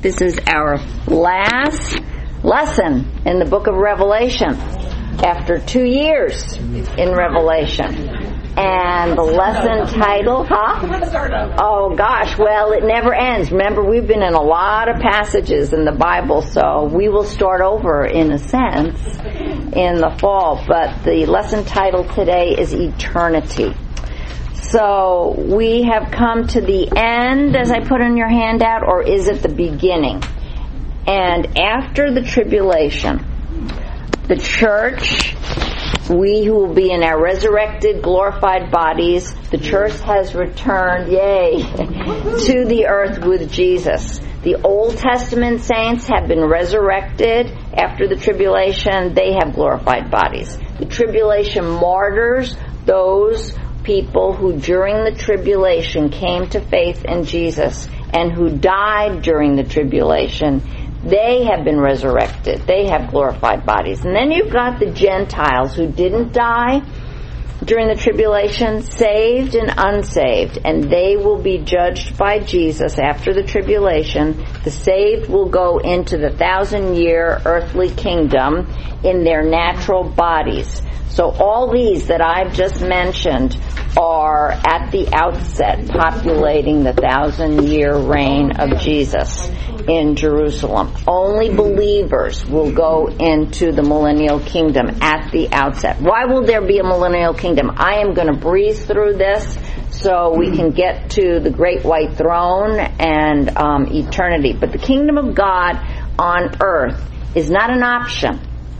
This is our last lesson in the book of Revelation after 2 years in Revelation. And the lesson title, oh gosh, well, it never ends. Remember, we've been in a lot of passages in the Bible, so we will start over in a sense in the fall. But the lesson title today is Eternity. So we have come to the end, as I put in your handout, or is it the beginning? And after the tribulation, the church, we who will be in our resurrected, glorified bodies, the church has returned, yay, to the earth with Jesus. The Old Testament saints have been resurrected after the tribulation. They have glorified bodies. The tribulation martyrs, those people who during the tribulation came to faith in Jesus and who died during the tribulation, they have been resurrected. They have glorified bodies. And then you've got the Gentiles who didn't die during the tribulation, saved and unsaved, and they will be judged by Jesus after the tribulation. The saved will go into the 1,000-year earthly kingdom in their natural bodies. So all these that I've just mentioned are at the outset populating the 1,000-year reign of Jesus in Jerusalem. Only believers will go into the millennial kingdom at the outset. Why will there be a millennial kingdom? I am going to breeze through this so we can get to the great white throne and eternity. But the kingdom of God on earth is not an option.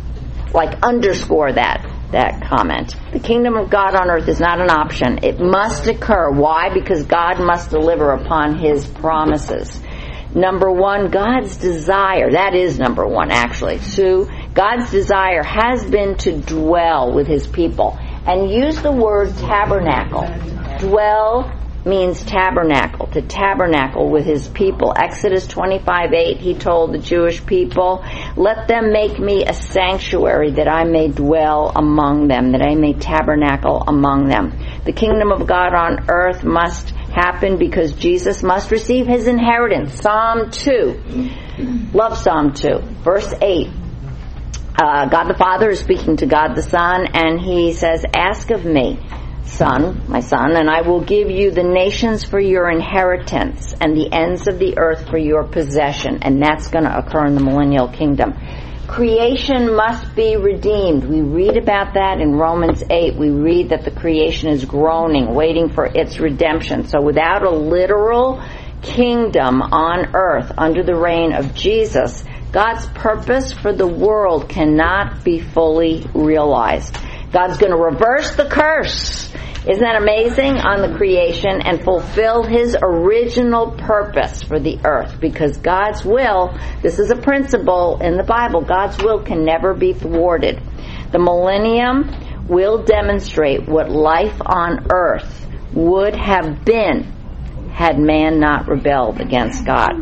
Like, underscore that comment. The kingdom of God on earth is not an option. It must occur. Why? Because God must deliver upon His promises. Number one, God's desire, that is number one actually, Sue, God's desire has been to dwell with His people. And use the word tabernacle. Dwell means tabernacle, to tabernacle with His people. Exodus 25:8, He told the Jewish people, let them make me a sanctuary that I may dwell among them, that I may tabernacle among them. The kingdom of God on earth must happen because Jesus must receive His inheritance. Psalm 2, love Psalm 2, verse 8. God the Father is speaking to God the Son, and He says, ask of me, my son, and I will give you the nations for your inheritance and the ends of the earth for your possession. And that's going to occur in the millennial kingdom. Creation must be redeemed. We read about that in Romans 8. We read that the creation is groaning, waiting for its redemption. So without a literal kingdom on earth under the reign of Jesus, God's purpose for the world cannot be fully realized. God's going to reverse the curse. Isn't that amazing? On the creation and fulfill His original purpose for the earth. Because God's will, this is a principle in the Bible, God's will can never be thwarted. The millennium will demonstrate what life on earth would have been had man not rebelled against God.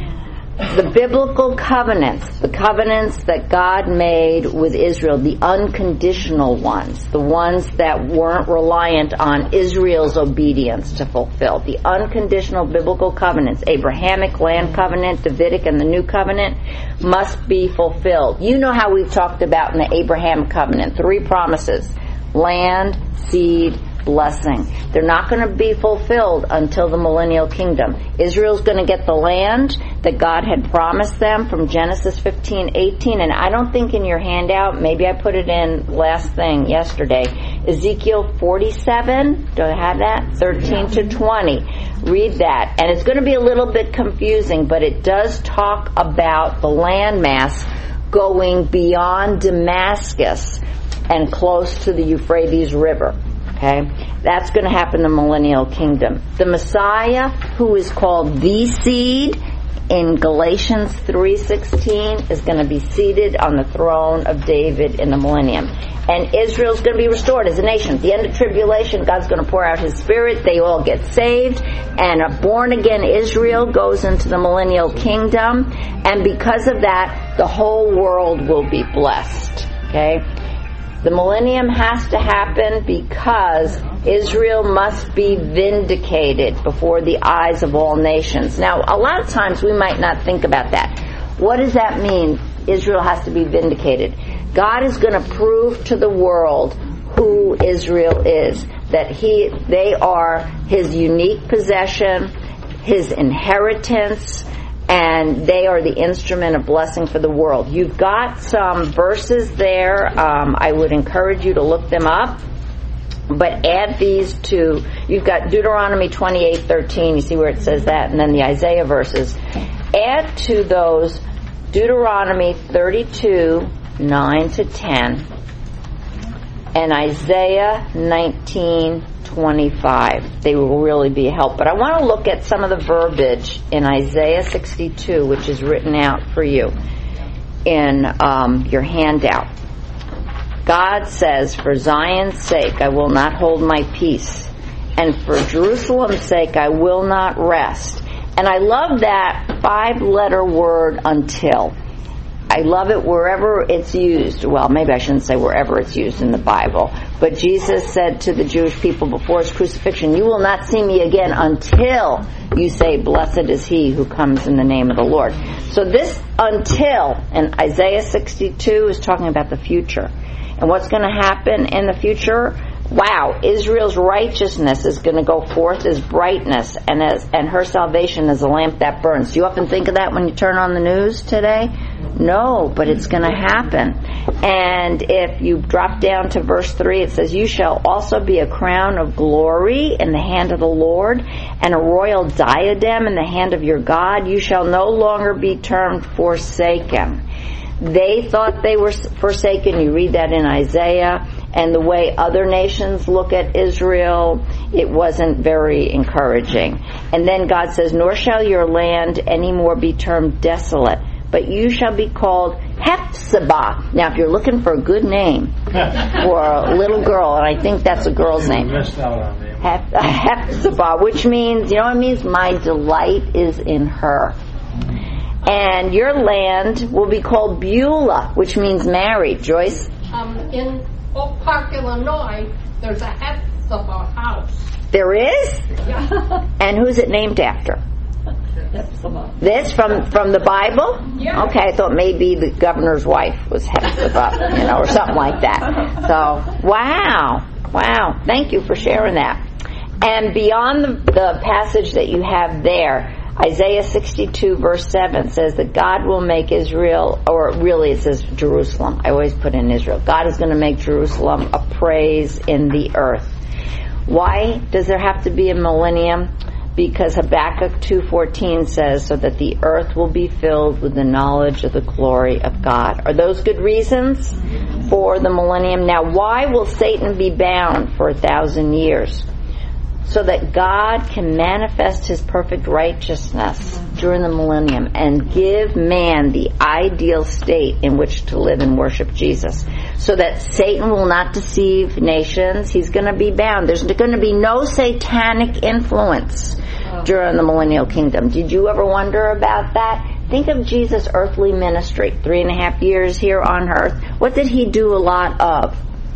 The biblical covenants, the covenants that God made with Israel, the unconditional ones, the ones that weren't reliant on Israel's obedience to fulfill, the unconditional biblical covenants, Abrahamic land covenant, Davidic, and the new covenant, must be fulfilled. You know how we've talked about in the Abraham covenant, 3 promises: land, seed, blessing. They're not going to be fulfilled until the millennial kingdom. Israel's going to get the land that God had promised them from Genesis 15:18, and I don't think in your handout, maybe I put it in last thing yesterday, Ezekiel 47, do I have that? 13 to 20. Read that. And it's going to be a little bit confusing, but it does talk about the landmass going beyond Damascus and close to the Euphrates River. Okay, that's going to happen in the millennial kingdom. The Messiah, who is called the seed in Galatians 3:16, is going to be seated on the throne of David in the millennium. And Israel's going to be restored as a nation. At the end of tribulation, God's going to pour out His Spirit. They all get saved. And a born-again Israel goes into the millennial kingdom. And because of that, the whole world will be blessed. Okay? The millennium has to happen because Israel must be vindicated before the eyes of all nations. Now, a lot of times we might not think about that. What does that mean? Israel has to be vindicated. God is going to prove to the world who Israel is, that they are His unique possession, His inheritance, and they are the instrument of blessing for the world. You've got some verses there. I would encourage you to look them up. But add these to, you've got Deuteronomy 28:13, you see where it says that, and then the Isaiah verses. Add to those Deuteronomy 32:9-10, and Isaiah 19:25. They will really be a help. But I want to look at some of the verbiage in Isaiah 62, which is written out for you in your handout. God says, "For Zion's sake I will not hold my peace, and for Jerusalem's sake I will not rest." And I love that 5-letter word, until. I love it wherever it's used. Well, maybe I shouldn't say wherever it's used in the Bible. But Jesus said to the Jewish people before His crucifixion, "You will not see me again until you say, 'Blessed is he who comes in the name of the Lord.'" So this "until" in Isaiah 62 is talking about the future. And what's going to happen in the future? Wow, Israel's righteousness is going to go forth as brightness, and her salvation as a lamp that burns. Do you often think of that when you turn on the news today? No, but it's going to happen. And if you drop down to verse 3, it says, "You shall also be a crown of glory in the hand of the Lord, and a royal diadem in the hand of your God. You shall no longer be termed forsaken." They thought they were forsaken. You read that in Isaiah. And the way other nations look at Israel, it wasn't very encouraging. And then God says, "Nor shall your land any more be termed desolate, but you shall be called Hephzibah." Now, if you're looking for a good name for a little girl, and I think that's a girl's name, Hephzibah, which means, you know what it means? My delight is in her. And your land will be called Beulah, which means married. Joyce? In Oak Park, Illinois, there's a Hephzibah house. There is? Yeah. And who's it named after? Hephzibah. This from the Bible? Yeah. Okay, I thought maybe the governor's wife was Hephzibah, or something like that. So, wow. Thank you for sharing that. And beyond the passage that you have there, Isaiah 62 verse 7 says that God will make Israel, or really it says Jerusalem. I always put in Israel. God is going to make Jerusalem a praise in the earth. Why does there have to be a millennium? Because Habakkuk 2:14 says, "So that the earth will be filled with the knowledge of the glory of God." Are those good reasons for the millennium? Now, why will Satan be bound for 1,000 years? So that God can manifest His perfect righteousness during the millennium and give man the ideal state in which to live and worship Jesus. So that Satan will not deceive nations. He's going to be bound. There's going to be no satanic influence during the millennial kingdom. Did you ever wonder about that? Think of Jesus' earthly ministry, 3.5 years here on earth. What did He do a lot of?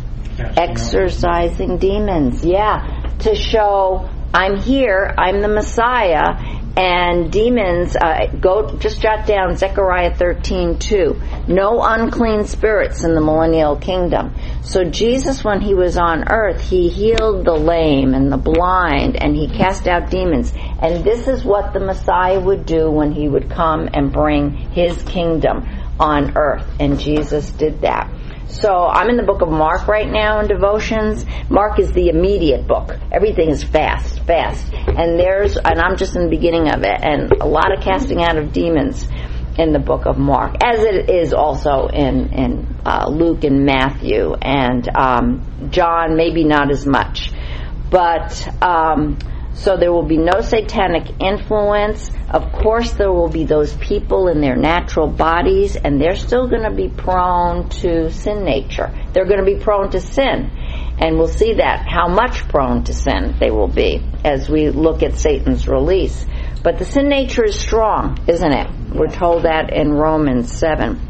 Exorcising demons. Yeah. To show, I'm here, I'm the Messiah, and demons, just jot down Zechariah 13:2. No unclean spirits in the millennial kingdom. So Jesus, when He was on earth, He healed the lame and the blind, and He cast out demons. And this is what the Messiah would do when He would come and bring His kingdom on earth. And Jesus did that. So I'm in the book of Mark right now in devotions. Mark is the immediate book. Everything is fast. And I'm just in the beginning of it. And a lot of casting out of demons in the book of Mark, as it is also in Luke and Matthew and John, maybe not as much. But so there will be no satanic influence. Of course, there will be those people in their natural bodies, and they're still going to be prone to sin nature. They're going to be prone to sin. And we'll see that, how much prone to sin they will be as we look at Satan's release. But the sin nature is strong, isn't it? We're told that in Romans 7.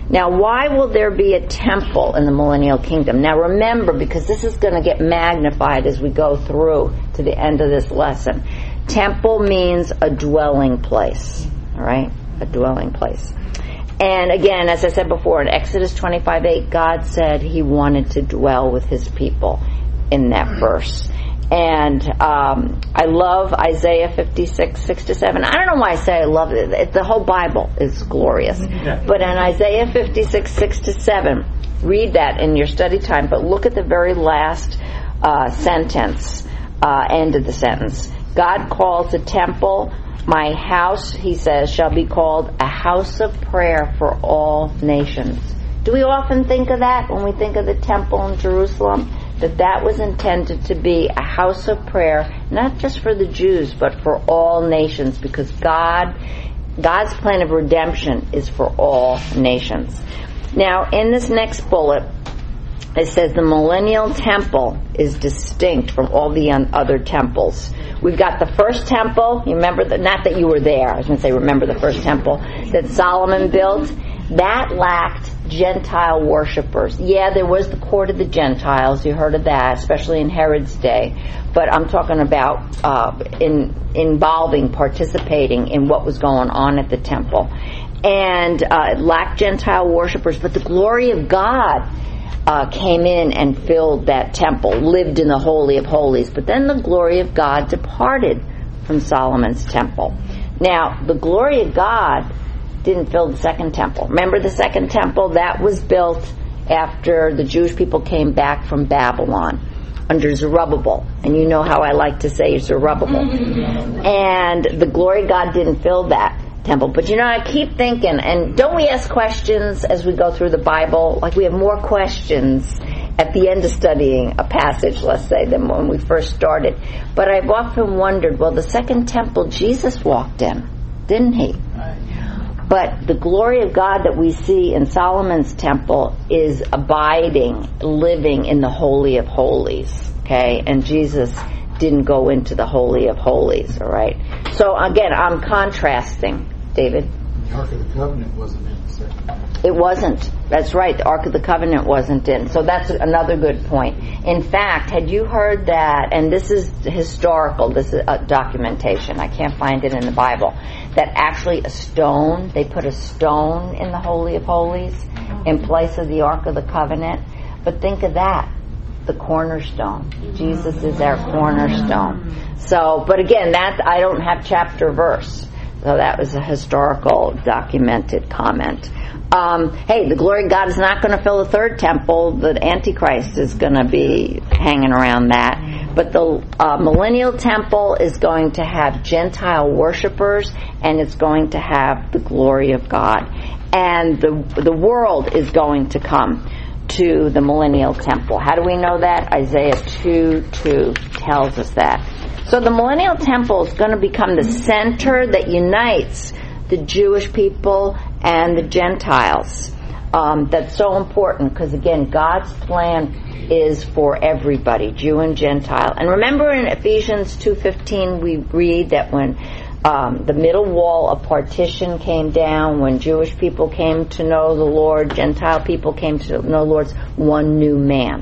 Now, why will there be a temple in the millennial kingdom? Now, remember, because this is going to get magnified as we go through to the end of this lesson. Temple means a dwelling place. All right? A dwelling place. And again, as I said before, in Exodus 25:8, God said He wanted to dwell with His people in that verse. And I love Isaiah 56:6-7. I don't know why I say I love it. The whole Bible is glorious. But in Isaiah 56:6-7, read that in your study time. But look at the very last sentence, end of the sentence. God calls the temple, my house, He says, shall be called a house of prayer for all nations. Do we often think of that when we think of the temple in Jerusalem? That was intended to be a house of prayer, not just for the Jews, but for all nations, because God's plan of redemption is for all nations. Now, in this next bullet, it says the millennial temple is distinct from all the other temples. We've got the first temple. You remember not that you were there. I was going to say remember the first temple that Solomon built. That lacked Gentile worshipers. Yeah, there was the court of the Gentiles. You heard of that, especially in Herod's day. But I'm talking about participating in what was going on at the temple. And it lacked Gentile worshipers, but the glory of God came in and filled that temple, lived in the Holy of Holies. But then the glory of God departed from Solomon's temple. Now, the glory of God didn't fill the second temple. Remember the second temple? That was built after the Jewish people came back from Babylon under Zerubbabel. And you know how I like to say Zerubbabel. And the glory of God didn't fill that temple. But you know, I keep thinking, and don't we ask questions as we go through the Bible? Like we have more questions at the end of studying a passage, let's say, than when we first started. But I've often wondered, well, the second temple Jesus walked in, didn't He? But the glory of God that we see in Solomon's temple is abiding, living in the Holy of Holies, okay? And Jesus didn't go into the Holy of Holies, all right? So again, I'm contrasting, David. The Ark of the Covenant wasn't in the second. It wasn't. That's right. The Ark of the Covenant wasn't in. So that's another good point. In fact, had you heard that, and this is historical, this is documentation, I can't find it in the Bible, that actually they put a stone in the Holy of Holies in place of the Ark of the Covenant. But think of that, the cornerstone. Jesus is our cornerstone. So, but again, that I don't have chapter verse. So that was a historical documented comment. Hey, the glory of God is not going to fill the third temple. The Antichrist is going to be hanging around that. But the millennial temple is going to have Gentile worshipers, and it's going to have the glory of God. And the world is going to come to the millennial temple. How do we know that? Isaiah 2:2 tells us that. So the millennial temple is going to become the center that unites the Jewish people and the Gentiles. That's so important because, again, God's plan is for everybody, Jew and Gentile. And remember in Ephesians 2:15 we read that when the middle wall of partition came down, when Jewish people came to know the Lord, Gentile people came to know the Lord, one new man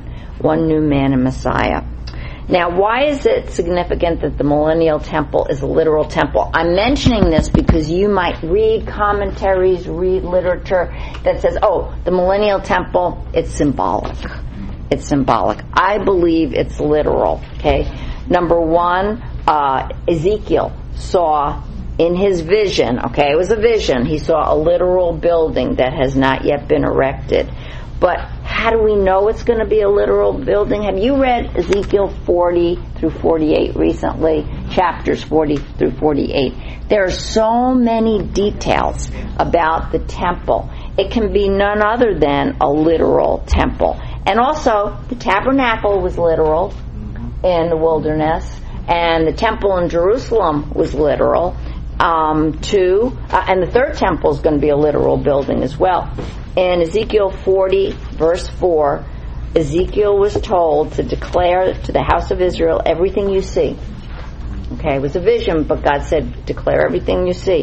in Messiah. Now, why is it significant that the millennial temple is a literal temple? I'm mentioning this because you might read commentaries, read literature that says, oh, the millennial temple, it's symbolic. It's symbolic. I believe it's literal, okay? Number one, Ezekiel saw in his vision, okay, it was a vision, he saw a literal building that has not yet been erected. But how do we know it's going to be a literal building? Have you read Ezekiel 40 through 48 recently? Chapters 40 through 48. There are so many details about the temple. It can be none other than a literal temple. And also, the tabernacle was literal in the wilderness, and the temple in Jerusalem was literal. And the third temple is going to be a literal building as well. In Ezekiel 40, verse 4, Ezekiel was told to declare to the house of Israel everything you see. Okay, it was a vision, but God said, declare everything you see.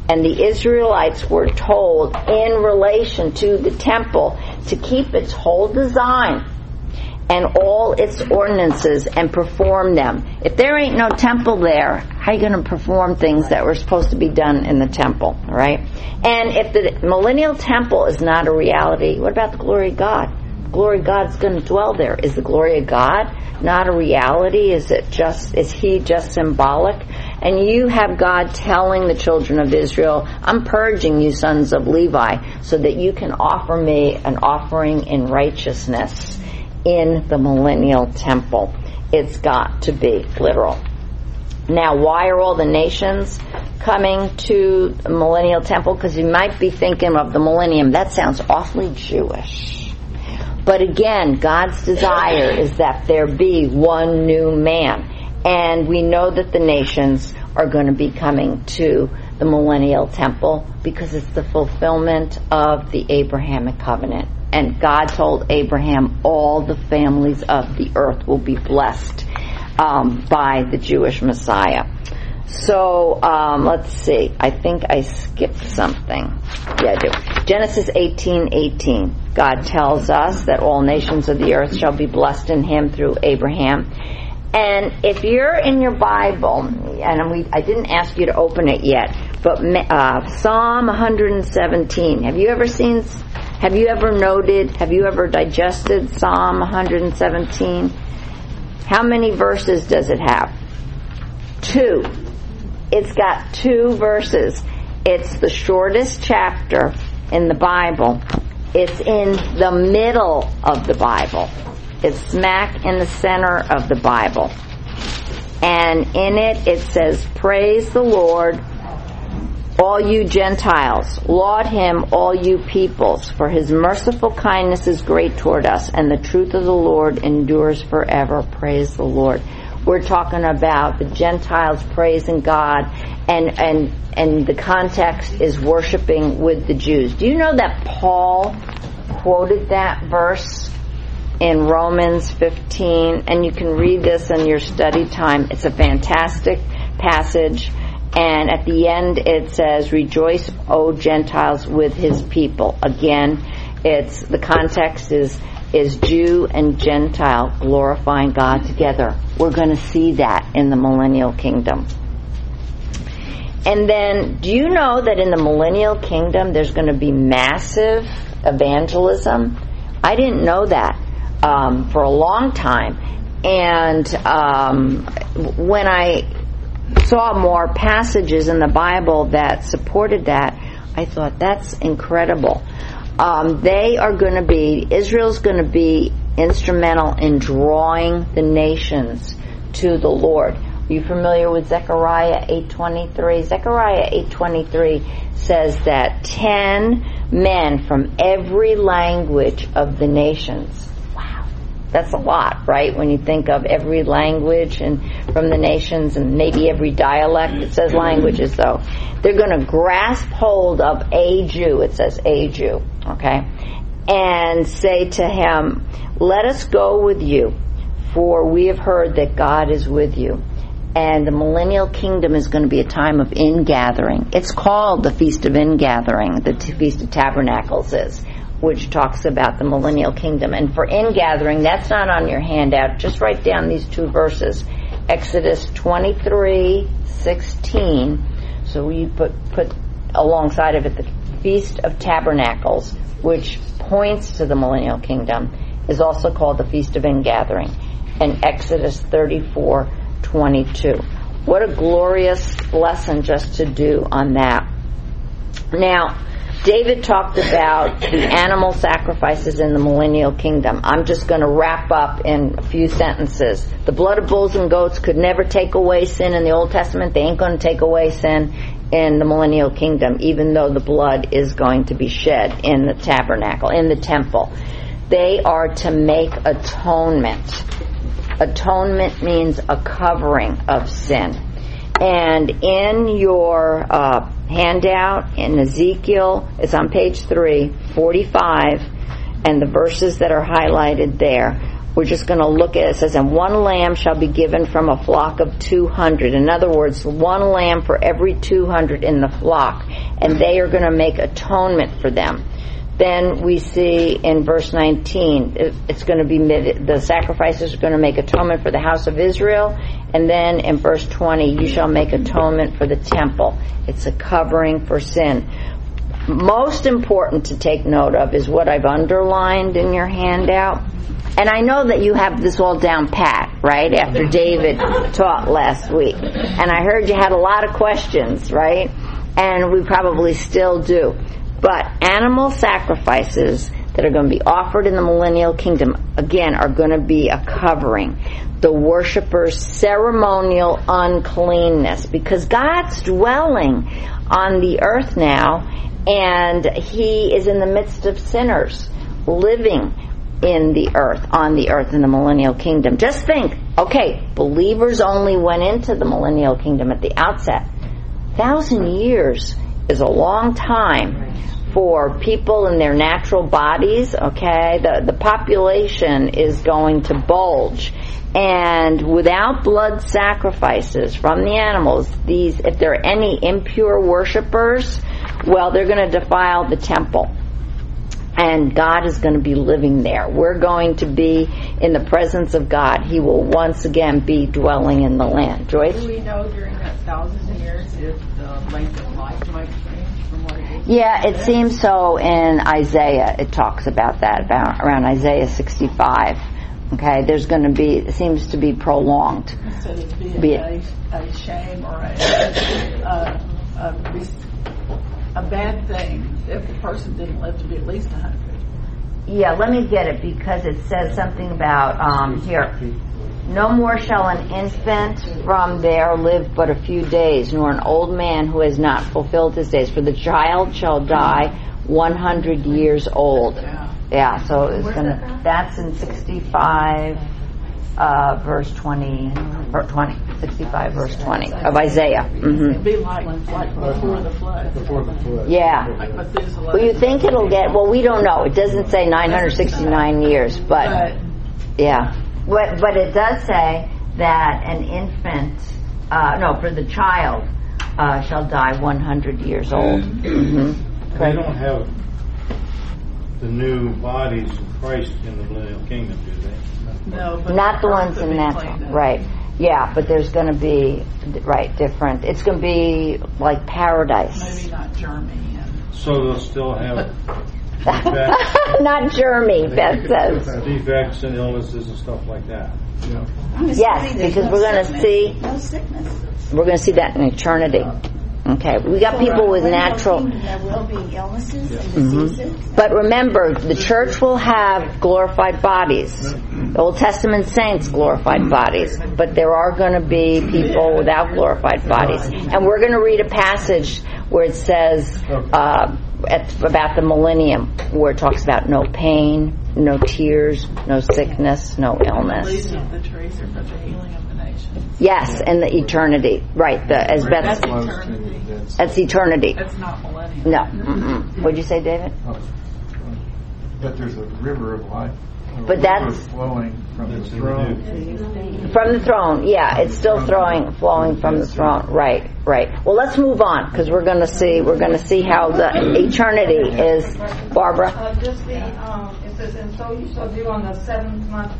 And the Israelites were told in relation to the temple to keep its whole design and all its ordinances and perform them. If there ain't no temple there, how are you going to perform things that were supposed to be done in the temple, right? And if the millennial temple is not a reality, what about the glory of God? The glory of God is going to dwell there. Is the glory of God not a reality? Is He just symbolic? And you have God telling the children of Israel, I'm purging you sons of Levi so that you can offer me an offering in righteousness in the millennial temple. It's got to be literal. Now, why are all the nations coming to the millennial temple? Because you might be thinking of the millennium. That sounds awfully Jewish. But again, God's desire is that there be one new man. And we know that the nations are going to be coming to the millennial temple because it's the fulfillment of the Abrahamic covenant. And God told Abraham all the families of the earth will be blessed by the Jewish Messiah. So let's see. I think I skipped something. Yeah, I do. Genesis 18:18. God tells us that all nations of the earth shall be blessed in him through Abraham. And if you're in your Bible, and I didn't ask you to open it yet, but Psalm 117. Have you ever noted, have you ever digested Psalm 117? How many verses does it have? 2. It's got 2 verses. It's the shortest chapter in the Bible. It's in the middle of the Bible. It's smack in the center of the Bible. And in it says, praise the Lord, all you Gentiles. Laud him, all you peoples, for his merciful kindness is great toward us, and the truth of the Lord endures forever. Praise the Lord. We're talking about the Gentiles praising God, and the context is worshiping with the Jews. Do you know that Paul quoted that verse in Romans 15? And you can read this in your study time. It's a fantastic passage. And at the end it says, rejoice, O Gentiles, with his people. Again, the context is Jew and Gentile glorifying God together. We're going to see that in the millennial kingdom. And then, do you know that in the millennial kingdom there's going to be massive evangelism? I didn't know that for a long time. And when I saw more passages in the Bible that supported that, I thought, that's incredible. Israel's going to be instrumental in drawing the nations to the Lord. Are you familiar with Zechariah 8:23? Zechariah 8:23 says that 10 men from every language of the nations. Wow, that's a lot, right? When you think of every language and from the nations, and maybe every dialect. It says languages, though. They're going to grasp hold of a Jew. It says a Jew, okay? And say to him, let us go with you, for we have heard that God is with you. And the millennial kingdom is going to be a time of ingathering. It's called the Feast of Ingathering, the Feast of Tabernacles is, which talks about the millennial kingdom. And for ingathering, that's not on your handout. Just write down these 2 verses. Exodus 23:16. So we put alongside of it the Feast of Tabernacles, which points to the millennial kingdom, is also called the Feast of Ingathering. And Exodus 34:22. What a glorious lesson just to do on that. Now, David talked about the animal sacrifices in the millennial kingdom. I'm just going to wrap up in a few sentences. The blood of bulls and goats could never take away sin in the Old Testament. They ain't going to take away sin in the millennial kingdom, even though the blood is going to be shed in the tabernacle, in the temple. They are to make atonement. Atonement means a covering of sin. And in your handout in Ezekiel, it's on page 3, 45, and the verses that are highlighted there We're just going to look at it. It says, and one lamb shall be given from a flock of 200. In other words, one lamb for every 200 in the flock. And they are going to make atonement for them. Then we see in verse 19, it's going to be the sacrifices are going to make atonement for the house of Israel. And then in verse 20, you shall make atonement for the temple. It's a covering for sin. Most important to take note of is what I've underlined in your handout. And I know that you have this all down pat, right, after David taught last week. And I heard you had a lot of questions, right? And we probably still do. But animal sacrifices that are going to be offered in the millennial kingdom, again, are going to be a covering. The worshippers' ceremonial uncleanness. Because God's dwelling on the earth now, and He is in the midst of sinners living in the earth, on the earth in the millennial kingdom. Just think, okay, believers only went into the millennial kingdom at the outset. 1,000 years is a long time for people in their natural bodies, okay? The population is going to bulge. And without blood sacrifices from the animals, if there are any impure worshipers, well, they're going to defile the temple. And God is going to be living there. We're going to be in the presence of God. He will once again be dwelling in the land. Joyce? Do we know during that 1,000 years if the length of life might change from what it is? Yeah, it seems so in Isaiah. It talks about that, around Isaiah 65. Okay, there's going to be, it seems to be prolonged. So it'd be a shame or a bad thing if the person didn't live to be at least 100. Yeah, let me get it, because it says something about, here. No more shall an infant from there live but a few days, nor an old man who has not fulfilled his days. For the child shall die 100 years old. Yeah, so it's that's in 65, verse 20, 65 verse 20 of Isaiah. Mm-hmm. It'd be like before the flood. Before the flood. Yeah. Like Methuselah. Well, you think it'll get, well, we don't know. It doesn't say 969 years, but yeah. But it does say that an infant, for the child, shall die 100 years old. Mm-hmm. They don't have the new bodies of Christ in the millennial kingdom, do they? No, but not the ones in natural, right? Yeah, but there's going to be different. It's going to be like paradise. Maybe not Germany. So they'll still have not Jeremy, Beth says. Defects and illnesses and stuff like that. Yeah. Yes, because we're going to see. No sickness. We're going to see that in eternity. Okay, we got people with natural. There will be illnesses and diseases. But remember, the church will have glorified bodies. The Old Testament saints glorified bodies. But there are going to be people without glorified bodies. And we're going to read a passage where it says about the millennium, where it talks about no pain, no tears, no sickness, no illness. The leaves of the trees are for the healing of the nations. Yes, and the eternity. Right, as Beth That's eternity. That's eternity. That's not millennium. No. Mm-mm. What'd you say, David? But there's a river of life. But that's flowing from the throne. From the throne, yeah, it's still flowing from the throne. Right. Well, let's move on, because we're going to see how the eternity is. Barbara. It says, and so you shall do on the 7th month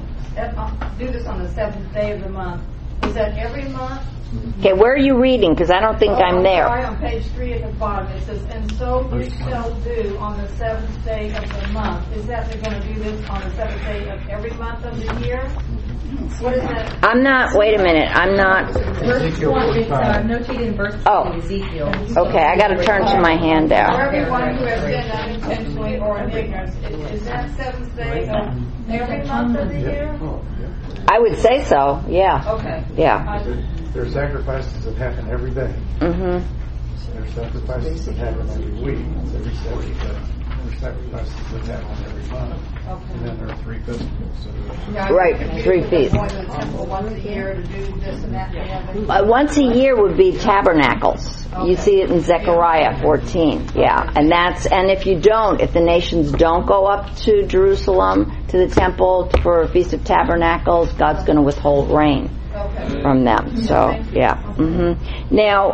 do this on the 7th day of the month. Is that every month? Okay, where are you reading? Because I don't think I'm there. Sorry, on page 3 at the bottom it says, and so you shall do on the 7th day of the month. Is that they're going to do this on the 7th day of every month of the year? What is that? I'm not. Wait a minute. I'm not. Verse 20, it's notated in verse 20 Ezekiel. Okay, I got to turn to my For handout. everyone who has sinned unintentionally or in ignorance, is that 7th day of every month of the year? I would say so. Yeah. Okay. Yeah. There are sacrifices that happen every day. Mhm. There are sacrifices that happen every week. Every 7 days. Passover sacrifices that have on every month. And then there are 3 festivals. So Right, 3 feasts. Going to the temple once a year to do this and that and the other. Once a year would be tabernacles. You see it in Zechariah 14. Yeah, and if the nations don't go up to Jerusalem, to the temple for a Feast of Tabernacles, God's going to withhold rain from them. So, yeah. Now,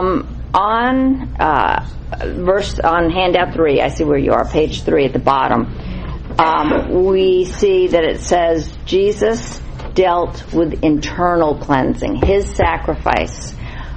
on handout 3, I see where you are, page 3 at the bottom. We see that it says Jesus dealt with internal cleansing. His sacrifice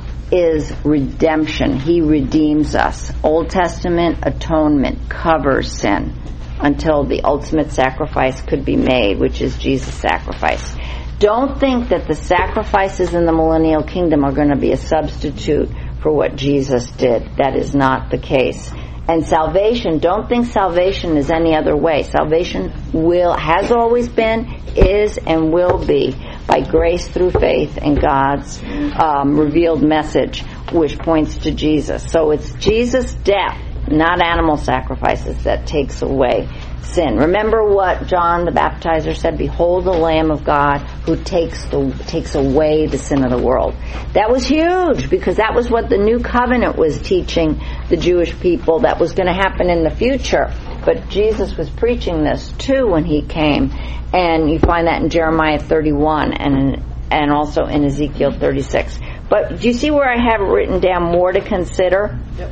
is redemption. He redeems us. Old Testament atonement covers sin until the ultimate sacrifice could be made, which is Jesus' sacrifice. Don't think that the sacrifices in the millennial kingdom are going to be a substitute for what Jesus did. That is not the case. And salvation, don't think salvation is any other way. Salvation has always been, is, and will be by grace through faith in God's revealed message, which points to Jesus. So it's Jesus' death, not animal sacrifices, that takes away sin. Remember what John the Baptizer said, "Behold the Lamb of God who takes away the sin of the world." That was huge, because that was what the new covenant was teaching the Jewish people that was going to happen in the future. But Jesus was preaching this too when he came, and you find that in Jeremiah 31 and also in Ezekiel 36. But do you see where I have written down more to consider? Yep.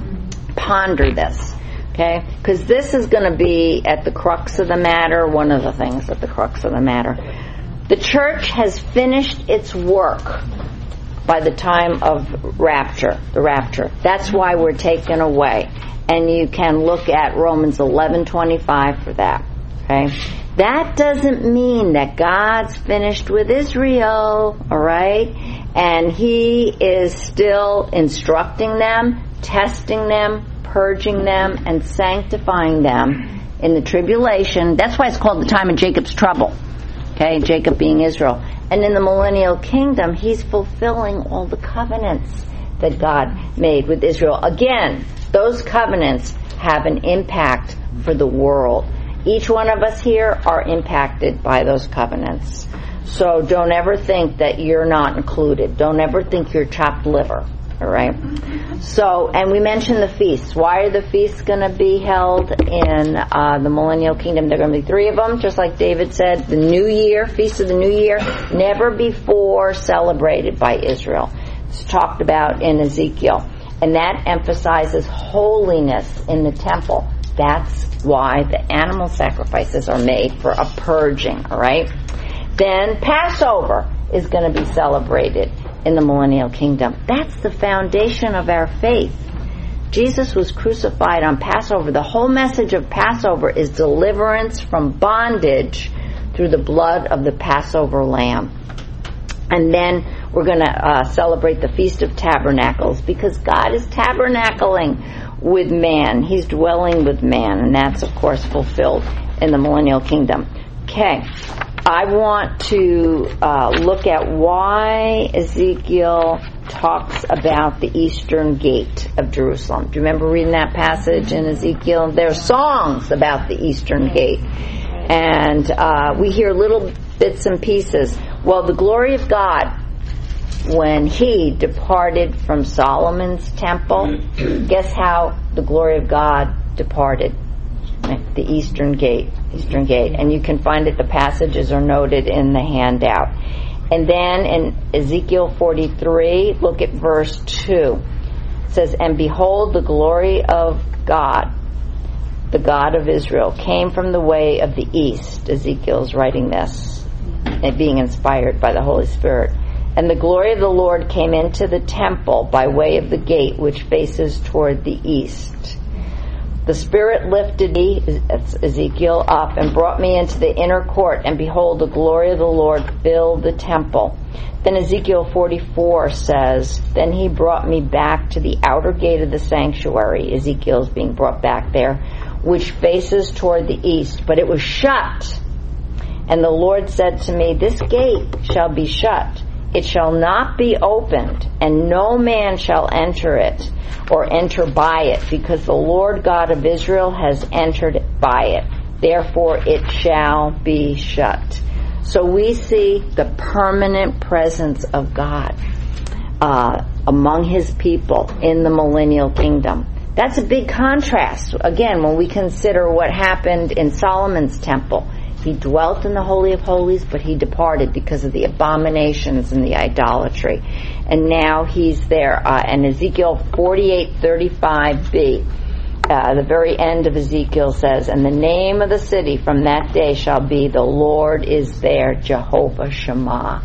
Ponder this. Okay? Because this is going to be at the crux of the matter, one of the things at the crux of the matter. The church has finished its work by the time of the rapture. That's why we're taken away. And you can look at Romans 11:25 for that. Okay? That doesn't mean that God's finished with Israel, alright? And He is still instructing them, testing them, purging them, and sanctifying them in the tribulation. That's why it's called the time of Jacob's trouble. Okay, Jacob being Israel. And in the millennial kingdom, He's fulfilling all the covenants that God made with Israel. Again, those covenants have an impact for the world. Each one of us here are impacted by those covenants. So don't ever think that you're not included. Don't ever think you're chopped liver. All right. So, and we mentioned the feasts. Why are the feasts going to be held in the millennial kingdom? There are going to be 3 of them, just like David said. The New Year, Feast of the New Year, never before celebrated by Israel. It's talked about in Ezekiel. And that emphasizes holiness in the temple. That's why the animal sacrifices are made, for a purging, all right? Then Passover is going to be celebrated in the millennial kingdom. That's the foundation of our faith. Jesus was crucified on Passover. The whole message of Passover is deliverance from bondage through the blood of the Passover lamb. And then we're going to celebrate the Feast of Tabernacles, because God is tabernacling with man. He's dwelling with man, and that's, of course, fulfilled in the millennial kingdom. Okay. I want to look at why Ezekiel talks about the eastern gate of Jerusalem. Do you remember reading that passage in Ezekiel? There are songs about the eastern gate. And we hear little bits and pieces. Well, the glory of God, when He departed from Solomon's temple, guess how the glory of God departed? The eastern gate. And you can find it, the passages are noted in the handout. And then in Ezekiel 43, look at verse 2. It says, "And behold, the glory of God, the God of Israel, came from the way of the east." Ezekiel's writing this, and being inspired by the Holy Spirit. "And the glory of the Lord came into the temple by way of the gate which faces toward the east. The Spirit lifted me," Ezekiel, "up and brought me into the inner court, and behold, the glory of the Lord filled the temple." Then Ezekiel 44 says, "Then He brought me back to the outer gate of the sanctuary." Ezekiel's being brought back there, "which faces toward the east, but it was shut. And the Lord said to me, This gate shall be shut, It shall not be opened, and no man shall enter it or enter by it, because the Lord God of Israel has entered by it. Therefore it shall be shut. So we see the permanent presence of God among his people in the millennial kingdom. That's a big contrast, again, when we consider what happened in Solomon's temple. He dwelt in the Holy of Holies, but he departed because of the abominations and the idolatry. And now he's there. And Ezekiel 48:35b, the very end of Ezekiel says, "And the name of the city from that day shall be, the Lord is there, Jehovah Shammah."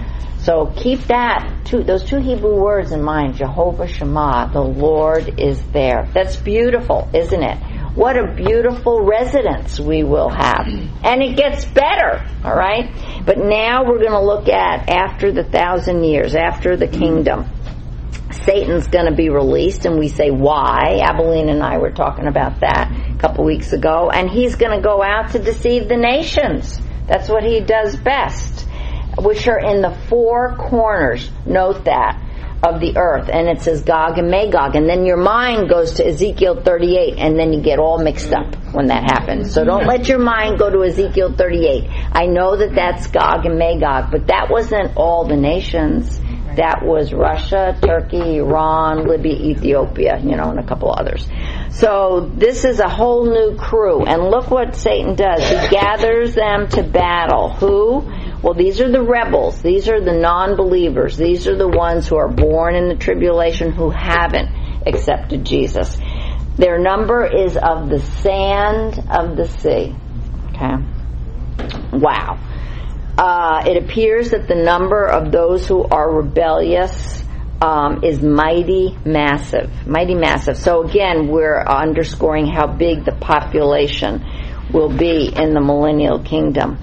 So keep those two Hebrew words in mind, Jehovah Shammah, the Lord is there. That's beautiful, isn't it? What a beautiful residence we will have. And it gets better, all right? But now we're going to look at after the 1,000 years, after the kingdom. Satan's going to be released, and we say why. Abilene and I were talking about that a couple weeks ago. And he's going to go out to deceive the nations. That's what he does best, which are in the four corners, note that, of the earth. And it says Gog and Magog. And then your mind goes to Ezekiel 38, and then you get all mixed up when that happens. So don't let your mind go to Ezekiel 38. I know that that's Gog and Magog, but that wasn't all the nations. That was Russia, Turkey, Iran, Libya, Ethiopia, and a couple others. So this is a whole new crew. And look what Satan does. He gathers them to battle. Who? Well, these are the rebels. These are the non-believers. These are the ones who are born in the tribulation who haven't accepted Jesus. Their number is of the sand of the sea. Okay? Wow. It appears that the number of those who are rebellious is mighty massive. Mighty massive. So again, we're underscoring how big the population will be in the millennial kingdom.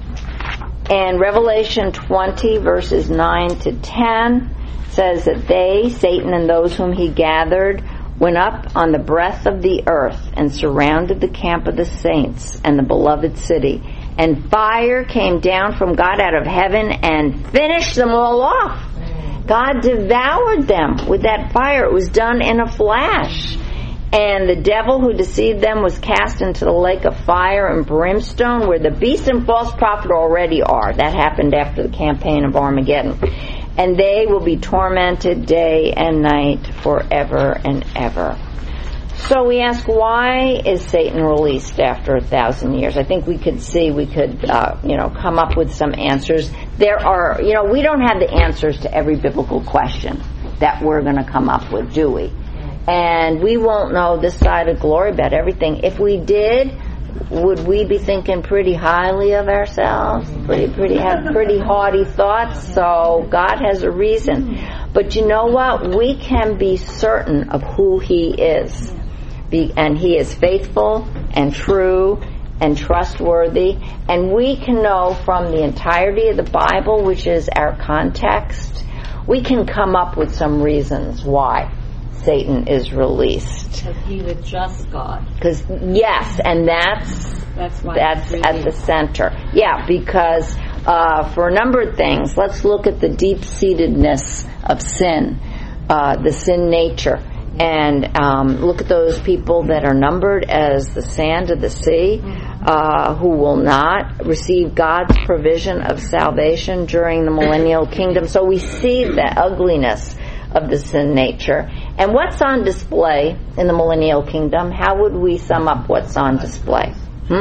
And Revelation 20 verses 9 to 10 says that they, Satan and those whom he gathered, went up on the breadth of the earth and surrounded the camp of the saints and the beloved city. And fire came down from God out of heaven and finished them all off. God devoured them with that fire. It was done in a flash. And the devil who deceived them was cast into the lake of fire and brimstone, where the beast and false prophet already are. That happened after the campaign of Armageddon. And they will be tormented day and night forever and ever. So we ask, why is Satan released after 1,000 years? I think we could come up with some answers. There are, we don't have the answers to every biblical question that we're going to come up with, do we? And we won't know this side of glory about everything. If we did, would we be thinking pretty highly of ourselves? Have pretty haughty thoughts? So God has a reason. But you know what? We can be certain of who He is. And He is faithful and true and trustworthy. And we can know from the entirety of the Bible, which is our context, we can come up with some reasons why Satan is released. Because he was just God. Yes, and that's at the center. Yeah, because for a number of things, let's look at the deep-seatedness of sin, the sin nature. And look at those people that are numbered as the sand of the sea, who will not receive God's provision of salvation during the millennial kingdom. So we see the ugliness of the sin nature. And what's on display in the millennial kingdom? How would we sum up what's on display?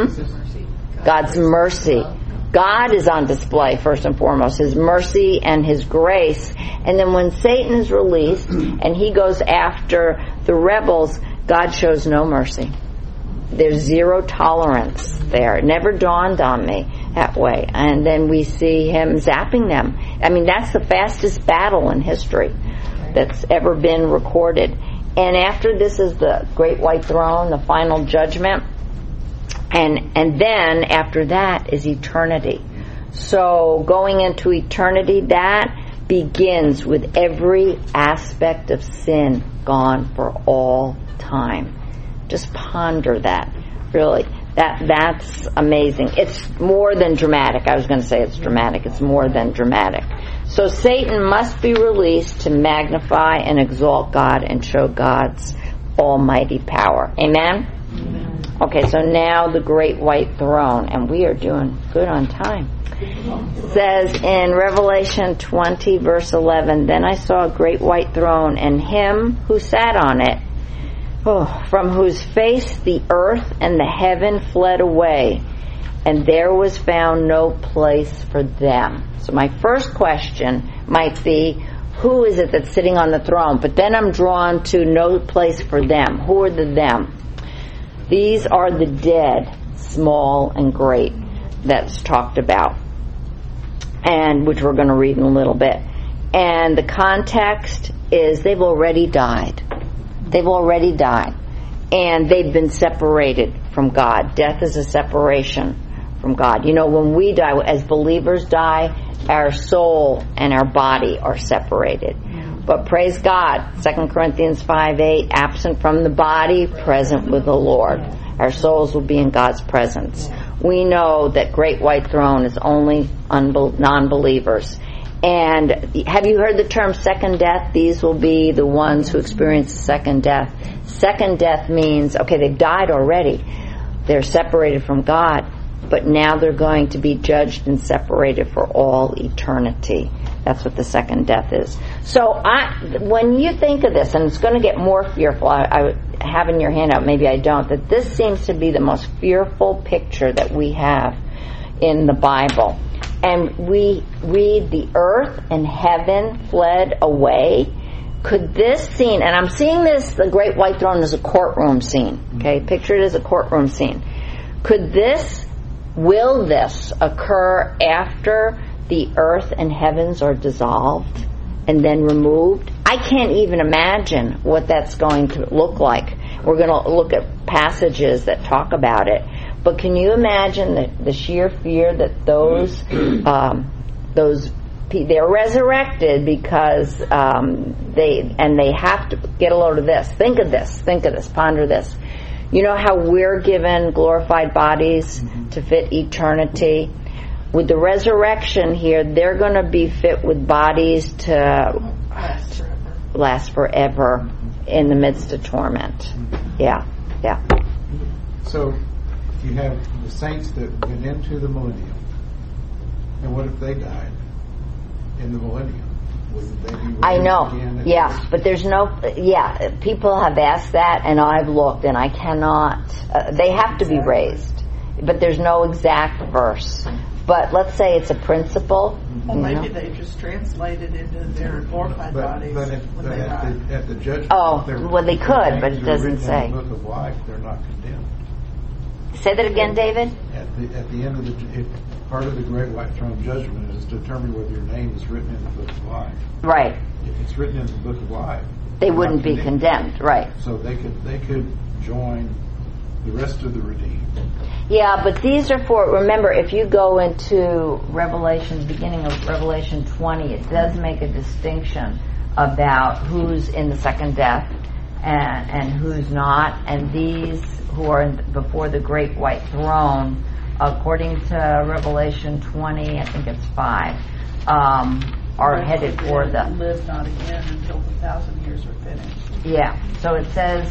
God's mercy. God is on display, first and foremost, His mercy and His grace. And then when Satan is released and he goes after the rebels, God shows no mercy. There's zero tolerance there. It never dawned on me that way. And then we see Him zapping them. I mean, that's the fastest battle in history that's ever been recorded. And after this is the great white throne, the final judgment. And then after that is eternity. So going into eternity, that begins with every aspect of sin gone for all time. Just ponder that. Really. That's amazing. It's more than dramatic. I was going to say it's dramatic. It's more than dramatic. So Satan must be released to magnify and exalt God and show God's almighty power. Amen? Okay, so now the great white throne, and we are doing good on time. It says in Revelation 20 verse 11, "Then I saw a great white throne and him who sat on it, from whose face the earth and the heaven fled away, and there was found no place for them." So my first question might be, who is it that's sitting on the throne? But then I'm drawn to no place for them. Who are the them? These are the dead, small and great, that's talked about, and which we're going to read in a little bit. And the context is they've already died. They've already died. And they've been separated from God. Death is a separation from God. You know, when we die, as believers die, our soul and our body are separated. But praise God, 2 Corinthians 5:8, absent from the body, present with the Lord. Our souls will be in God's presence. We know that great white throne is only non-believers. And have you heard the term second death? These will be the ones who experience the second death. Second death means, okay, they've died already. They're separated from God, but now they're going to be judged and separated for all eternity. That's what the second death is. So when you think of this, and it's going to get more fearful, I have in your handout, maybe I don't, that this seems to be the most fearful picture that we have in the Bible. And we read the earth and heaven fled away. Could this scene, and I'm seeing this, the great white throne, as a courtroom scene. Okay, picture it as a courtroom scene. Will this occur after the earth and heavens are dissolved and then removed? I can't even imagine what that's going to look like. We're going to look at passages that talk about it. But can you imagine the sheer fear that they're resurrected because they have to get a load of this. Think of this, ponder this. You know how we're given glorified bodies to fit eternity? With the resurrection here, they're going to be fit with bodies to last forever in the midst of torment. Yeah. So you have the saints that went into the millennium, and what if they died in the millennium? Wouldn't they be raised I know. again? Yeah, but there's no. Yeah, people have asked that, and I've looked, and I cannot. They have to be raised, but there's no exact verse. But let's say it's a principle. Well, maybe they just translated into their glorified bodies when they died. At the judgment. Oh, well, they could, but it doesn't say. In the book of life, they're not condemned. Say that again, David. At the end of part of the great white throne judgment is to determine whether your name is written in the book of life. Right. If it's written in the book of life, they wouldn't be condemned. Right. So they could join the rest of the redeemed. Yeah, but these are for, remember, if you go into Revelation, beginning of Revelation 20, it does make a distinction about who's in the second death and who's not, and these who are before the great white throne, according to Revelation 20, I think it's 5, are headed for the... Live not again until the 1,000 years are finished. Yeah, so it says,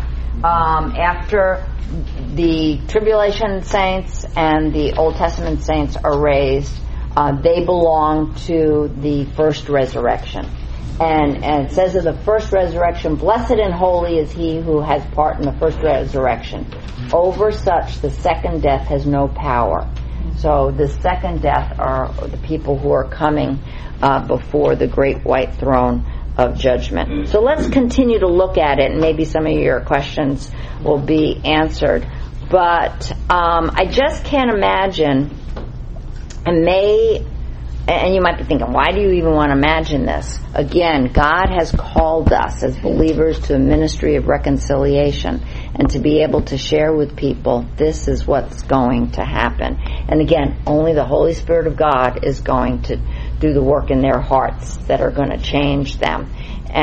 after the tribulation saints and the Old Testament saints are raised, they belong to the first resurrection. And it says of the first resurrection, blessed and holy is he who has part in the first resurrection. Over such, the second death has no power. So the second death are the people who are coming before the great white throne of judgment. So let's continue to look at it, and maybe some of your questions will be answered. But I just can't imagine, and you might be thinking, why do you even want to imagine this? Again, God has called us as believers to a ministry of reconciliation, and to be able to share with people, this is what's going to happen. And again, only the Holy Spirit of God is going to do the work in their hearts that are going to change them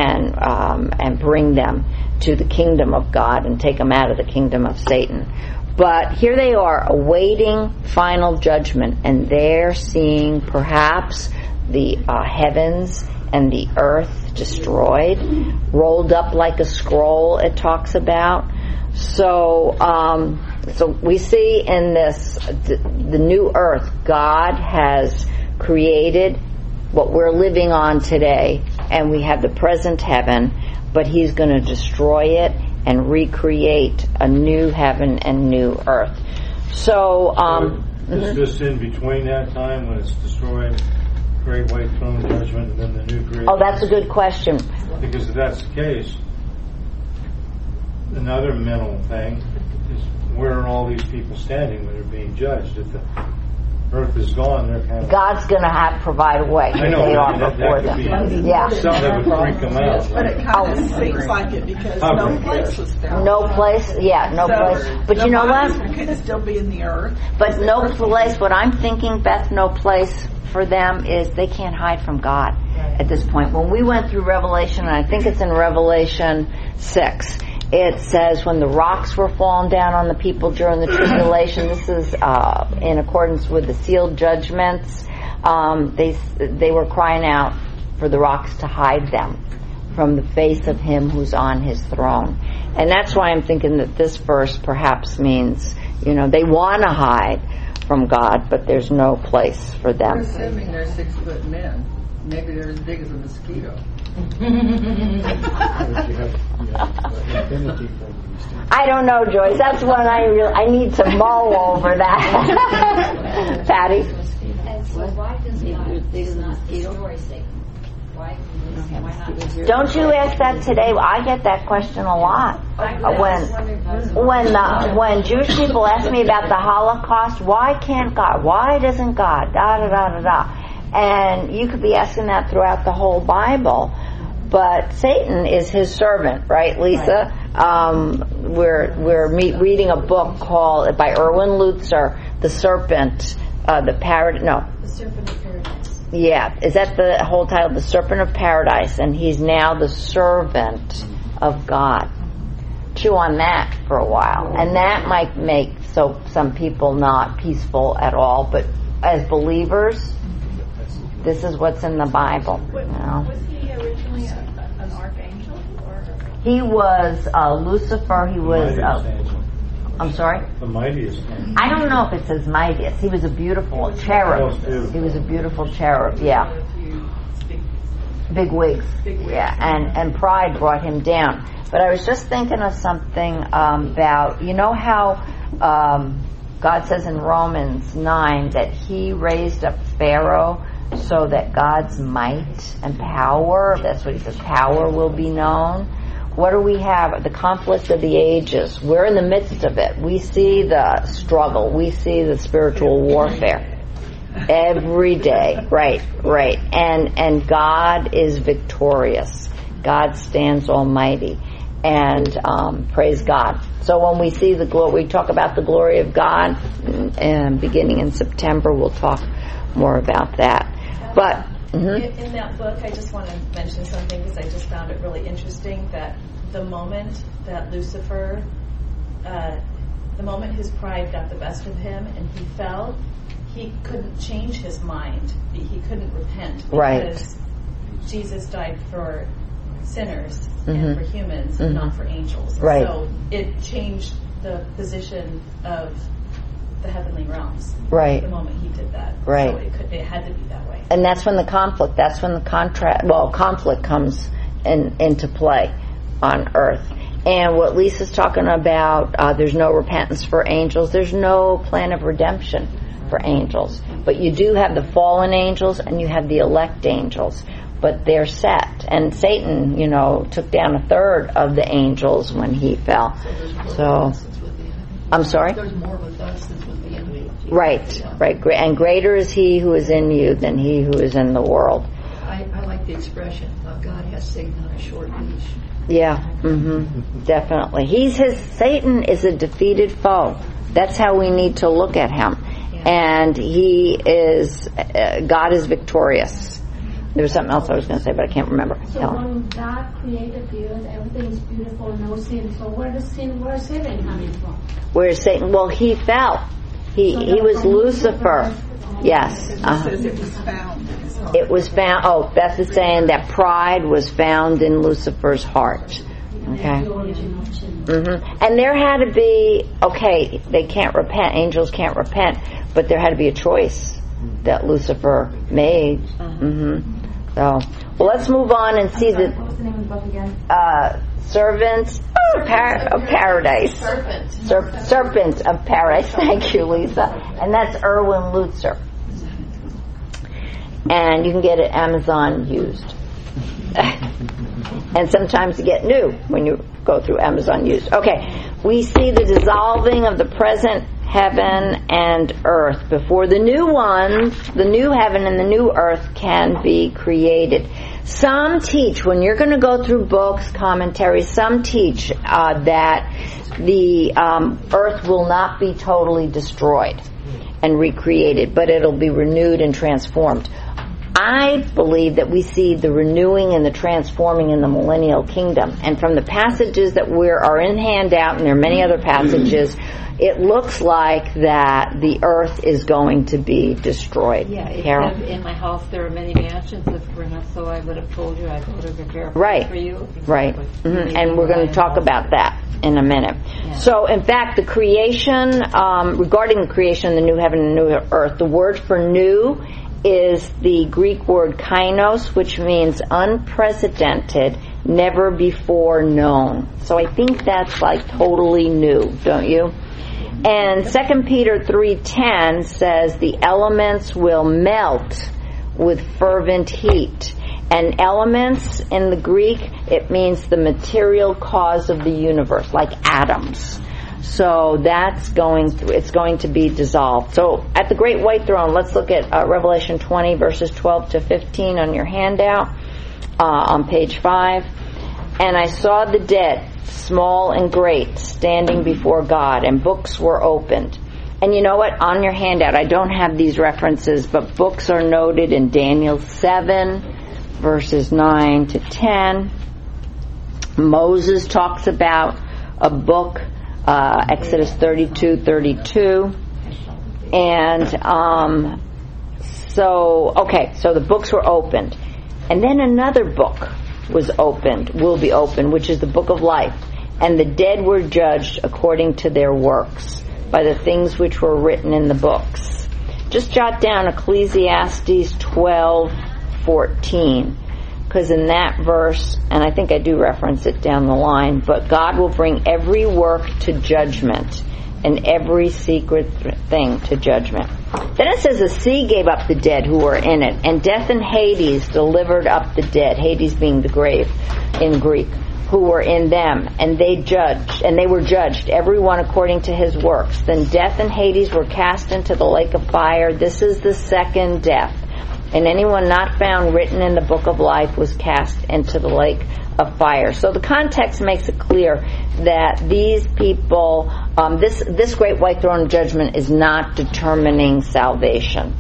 and bring them to the kingdom of God and take them out of the kingdom of Satan. But here they are awaiting final judgment, and they're seeing perhaps the heavens and the earth destroyed, rolled up like a scroll, it talks about. So we see in this, the new earth, God has created what we're living on today, and we have the present heaven, but He's going to destroy it and recreate a new heaven and new earth. So, is this in between that time when it's destroyed, great white throne judgment, and then the new creation? Oh, that's a good question. Because if that's the case, another mental thing is, where are all these people standing when they're being judged? If the earth is gone, they're kind of... God's going to provide a way. I know, they are that before could be them. Yeah. something that would freak them out. But it kind of seems like it because no place was found. No place, yeah, no place. But you know what? Could still be in the earth. But no place, what I'm thinking, Beth, no place for them is they can't hide from God at this point. When we went through Revelation, and I think it's in Revelation 6, it says when the rocks were falling down on the people during the tribulation, this is in accordance with the sealed judgments, they were crying out for the rocks to hide them from the face of Him who's on His throne. And that's why I'm thinking that this verse perhaps means, they want to hide from God, but there's no place for them. We're assuming they're 6-foot men. Maybe they're as big as a mosquito. I don't know, Joyce. That's one I need to mull over that. Patty? And so why does God not destroy Satan? Why not? Don't you ask that today? I get that question a lot. When Jewish people ask me about the Holocaust, why can't God? Why doesn't God? Da da da da da. And you could be asking that throughout the whole Bible. But Satan is His servant, right, Lisa? We're reading a book called by Erwin Lutzer, The Serpent, The Serpent of Paradise. Yeah, is that the whole title? The Serpent of Paradise, and he's now the servant of God. Chew on that for a while, and that might make some people not peaceful at all. But as believers, this is what's in the Bible. Was he originally an archangel? He was Lucifer. He was. I'm sorry? The mightiest angel. I don't know if it says mightiest. He was a beautiful cherub. He was a beautiful cherub. Yeah. Big wigs. Yeah, and pride brought him down. But I was just thinking of something about, how God says in Romans 9 that He raised up Pharaoh so that God's might and power, that's what He says, power will be known. What do we have? The conflict of the ages. We're in the midst of it. We see the struggle. We see the spiritual warfare every day. Right. And God is victorious. God stands almighty. And praise God. So when we see we talk about the glory of God, and beginning in September, we'll talk more about that. But in that book, I just want to mention something because I just found it really interesting that the moment that Lucifer, the moment his pride got the best of him and he fell, he couldn't change his mind. He couldn't repent because Jesus died for sinners and for humans, not for angels. Right. So it changed the position of the heavenly realms. Right. The moment he did that. Right. So it had to be that way. And that's when the conflict. That's when the conflict comes into play on earth. And what Lisa's talking about, there's no repentance for angels. There's no plan of redemption for angels. But you do have the fallen angels and you have the elect angels. But they're set. And Satan, took down a third of the angels when he fell. So, I'm sorry? There's more with us than with the enemy. Right. And greater is He who is in you than he who is in the world. I like the expression, God has Satan on a short leash. Yeah, definitely. Satan is a defeated foe. That's how we need to look at him. Yeah. And God is victorious. There was something else I was going to say, but I can't remember. So when God created the earth, everything is beautiful, no sin. So where's Satan coming from? Where's Satan? Well, he fell. He was Lucifer. Yes. It says it was found in his heart. It was found. Oh, Beth is saying that pride was found in Lucifer's heart. Okay. And there had to be, they can't repent, angels can't repent, but there had to be a choice that Lucifer made. So, well, let's move on and see what was the name of the book again? Servants of Paradise. Serpents of Paradise. Thank you, Lisa. And that's Erwin Lutzer. And you can get it Amazon used. And sometimes you get new when you go through Amazon used. Okay, we see the dissolving of the present heaven and earth before the new ones, the new heaven and the new earth can be created. Some teach, when you're going to go through books, commentaries, some teach that the earth will not be totally destroyed and recreated, but it'll be renewed and transformed. I believe that we see the renewing and the transforming in the millennial kingdom. And from the passages that are in handout, and there are many other passages, it looks like that the earth is going to be destroyed. Yeah, it Carol? said in my house there are many mansions. If it were not so, I would have told you. I would have prepared for you. Right. And we're going to talk about that in a minute. Yeah. So, in fact, the creation, regarding the creation of the new heaven and new earth, the word for new is the Greek word kainos, which means unprecedented, never before known. So I think that's like totally new, don't you? And 2 Peter 3:10 says the elements will melt with fervent heat. And elements in the Greek, it means the material cause of the universe, like atoms. So it's going to be dissolved. So at the Great White Throne, let's look at Revelation 20 verses 12 to 15 on your handout on page 5. And I saw the dead, small and great, standing before God, and books were opened. And you know what? On your handout, I don't have these references, but books are noted in Daniel 7 verses 9 to 10. Moses talks about a book, Exodus 32:32, and so the books were opened, and then another book will be opened, which is the book of life, and the dead were judged according to their works by the things which were written in the books. Just jot down Ecclesiastes 12:14. Because in that verse, and I think I do reference it down the line, but God will bring every work to judgment and every secret thing to judgment. Then it says the sea gave up the dead who were in it, and death and Hades delivered up the dead, Hades being the grave in Greek, who were in them, and they were judged, everyone according to his works. Then death and Hades were cast into the lake of fire. This is the second death. And anyone not found written in the book of life was cast into the lake of fire. So the context makes it clear that these people, this great white throne judgment is not determining salvation.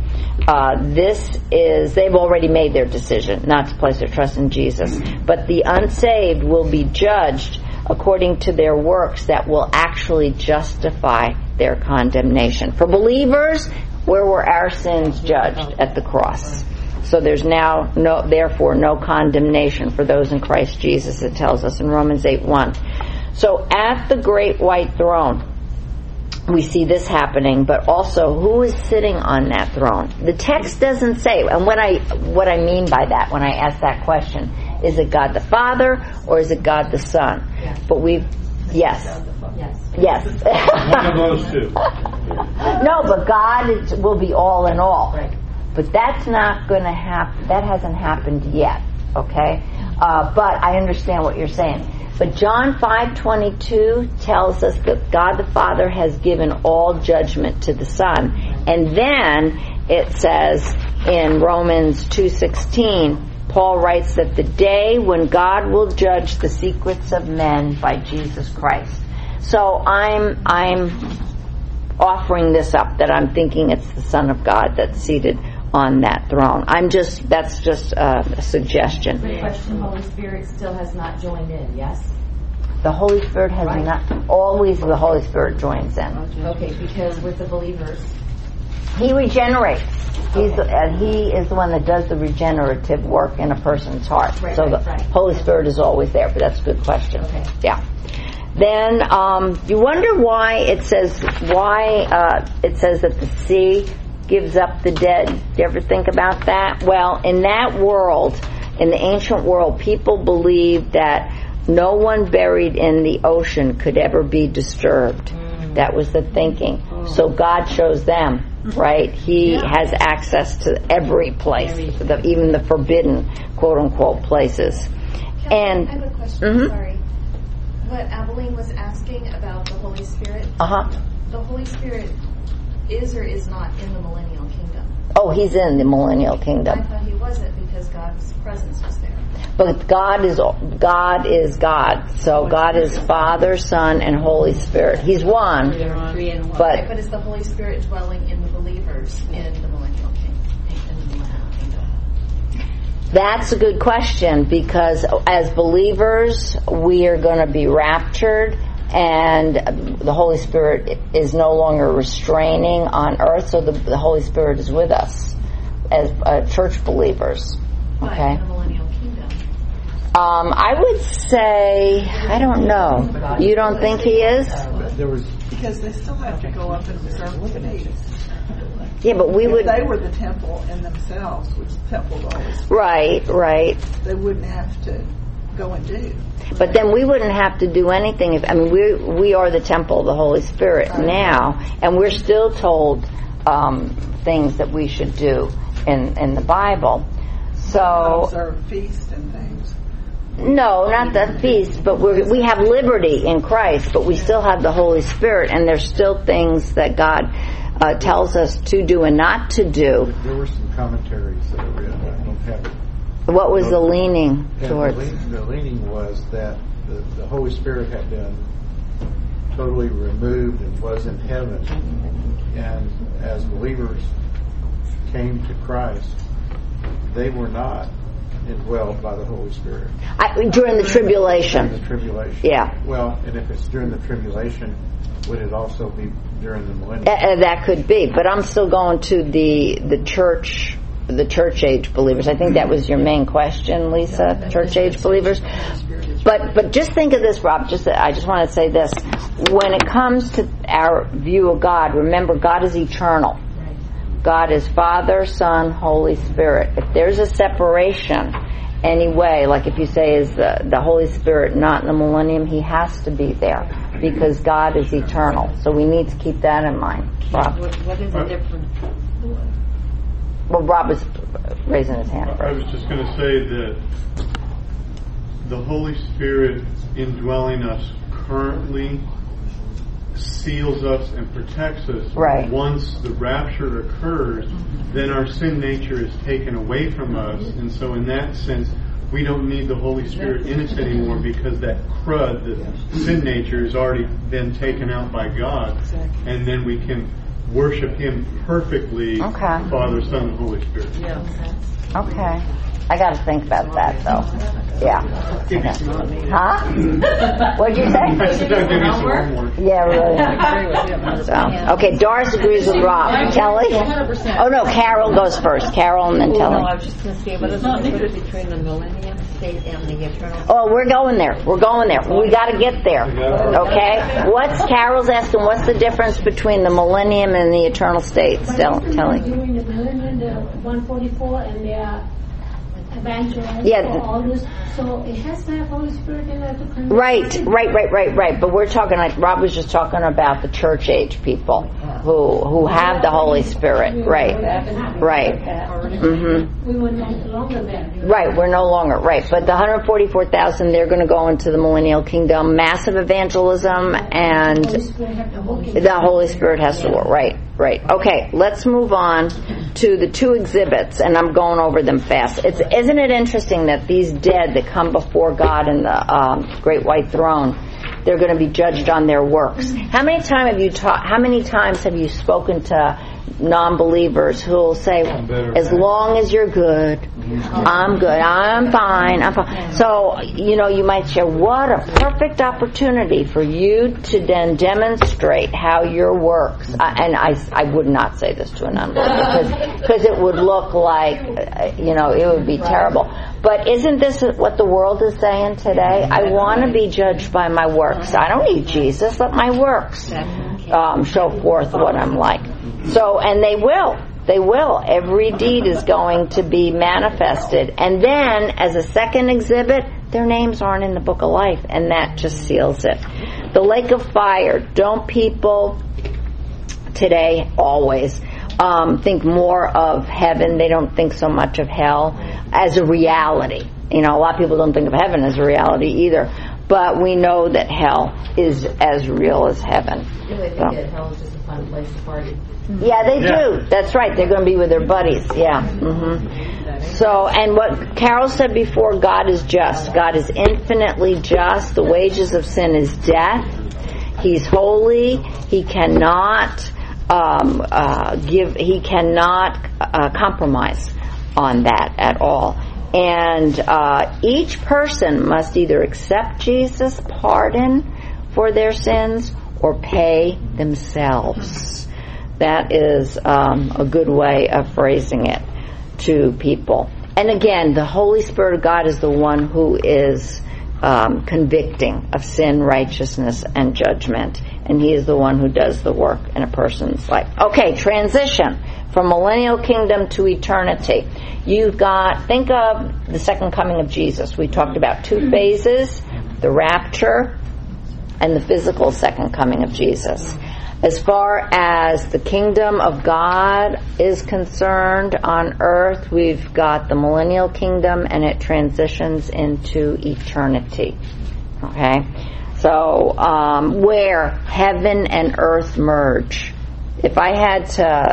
They've already made their decision not to place their trust in Jesus. But the unsaved will be judged according to their works that will actually justify their condemnation. For believers, where were our sins judged? At the cross. So there's now therefore no condemnation for those in Christ Jesus, it tells us in Romans 8:1. So at the great white throne, we see this happening, but also who is sitting on that throne? The text doesn't say, and what I mean by that when I ask that question, is it God the Father or is it God the Son? Yeah. But yes. One of those two. No, but God will be all in all. Right. But that's not going to happen. That hasn't happened yet. Okay? But I understand what you're saying. But John 5:22 tells us that God the Father has given all judgment to the Son. And then it says in Romans 2:16, Paul writes that the day when God will judge the secrets of men by Jesus Christ. So I'm offering this up, that I'm thinking it's the Son of God that's seated on that throne. That's just a suggestion. The question, Holy Spirit still has not joined in, yes? The Holy Spirit has not always. The Holy Spirit joins in. Okay, because with the believers, He regenerates. He is the one that does the regenerative work in a person's heart. So the Holy Spirit is always there. But that's a good question. Okay. Yeah. Then you wonder why it says that the sea gives up the dead. Do you ever think about that? Well, in that world, in the ancient world, people believed that no one buried in the ocean could ever be disturbed. That was the thinking. So God chose them, right? He has access to every place, even the forbidden, quote-unquote, places. I have a question, sorry. What Abilene was asking about the Holy Spirit, the Holy Spirit is or is not in the millennial kingdom? Oh, He's in the millennial kingdom. I thought He wasn't because God's presence was there. But God is God. So God is Father, Son, and Holy Spirit. He's one. But is the Holy Spirit dwelling in the believers in the millennial kingdom? That's a good question, because as believers, we are going to be raptured, and the Holy Spirit is no longer restraining on earth, so the Holy Spirit is with us as church believers. Okay? In the millennial kingdom. I would say, I don't know. You don't think He is? Because they still have to go up and observe the feast. Yeah, but we would. If they were the temple in themselves, which the temple always. Right. They wouldn't have to go and do. But then we wouldn't have to do anything. We are the temple of the Holy Spirit now, and we're still told things that we should do in the Bible. So observe feast and things. No, not the feast, but we have liberty in Christ, but we still have the Holy Spirit, and there's still things that God tells us to do and not to do. There were some commentaries that I read. I don't have it. What was the leaning towards? The leaning was that the Holy Spirit had been totally removed and was in heaven, and as believers came to Christ, they were not indwelled by the Holy Spirit. During the tribulation. During the tribulation. Yeah. Well, and if it's during the tribulation, would it also be during the millennium? That could be, but I'm still going to the church age believers. I think that was your main question, Lisa. Church age believers. But just think of this, Rob. I just want to say this: when it comes to our view of God, remember God is eternal. God is Father, Son, Holy Spirit. If there's a separation anyway, like if you say, is the Holy Spirit not in the millennium, He has to be there because God is eternal. So we need to keep that in mind. Rob? What is the difference? Well, Rob is raising his hand first. I was just going to say that the Holy Spirit indwelling us currently seals us and protects us. Right. Once the rapture occurs, then our sin nature is taken away from us, and so in that sense, we don't need the Holy Spirit in us anymore because that crud, the sin nature, has already been taken out by God, and then we can worship Him perfectly, Father, Son, and Holy Spirit. Okay. I got to think about that, though. Yeah. Okay. Huh? What'd you say? I said I'll give you some homework. Yeah, really. So, okay, Doris agrees with Rob. Kelly? Oh, no, Carol goes first. Carol and then Kelly. No, I was just going to say, what is the difference between the millennium state and the eternal? Oh, we're going there. We got to get there. Okay? Carol's asking, what's the difference between the millennium and the eternal state? Still, Kelly. During the millennium, the 144 and the evangelize all this, so it has to have Holy Spirit in there to connect. Right. But we're talking, like Rob was just talking about the church age people who have the Holy Spirit. Right. Mm-hmm. We were no longer there. Right, we're no longer but the 144,000, they're going to go into the millennial kingdom, massive evangelism, and the Holy Spirit has to work. Right. Okay, let's move on to the two exhibits, and I'm going over them fast. Isn't it interesting that these dead that come before God in the great white throne, they're going to be judged on their works? How many times have you spoken to non-believers who will say, as long as you're good, I'm good, I'm fine. So, you might say, what a perfect opportunity for you to then demonstrate how your works, and I would not say this to a non-believer, because it would look like, it would be terrible. But isn't this what the world is saying today? I want to be judged by my works. I don't need Jesus, but my works show forth what I'm like. So, and they will. They will. Every deed is going to be manifested. And then, as a second exhibit, their names aren't in the book of life, and that just seals it. The lake of fire. Don't people today always think more of heaven? They don't think so much of hell as a reality. A lot of people don't think of heaven as a reality either. But we know that hell is as real as heaven. They think that hell is just a fun place to party. Yeah, they do. That's right. They're going to be with their buddies. Yeah. Mm-hmm. So, and what Carol said before, God is just. God is infinitely just. The wages of sin is death. He's holy. He cannot He cannot compromise on that at all. And each person must either accept Jesus' pardon for their sins or pay themselves. That is a good way of phrasing it to people. And again, the Holy Spirit of God is the one who is convicting of sin, righteousness, and judgment. And He is the one who does the work in a person's life. Okay, transition from millennial kingdom to eternity. You've got, think of the second coming of Jesus. We talked about two phases, the rapture and the physical second coming of Jesus. As far as the kingdom of God is concerned on earth, we've got the millennial kingdom, and it transitions into eternity. Okay? So, where heaven and earth merge. If I had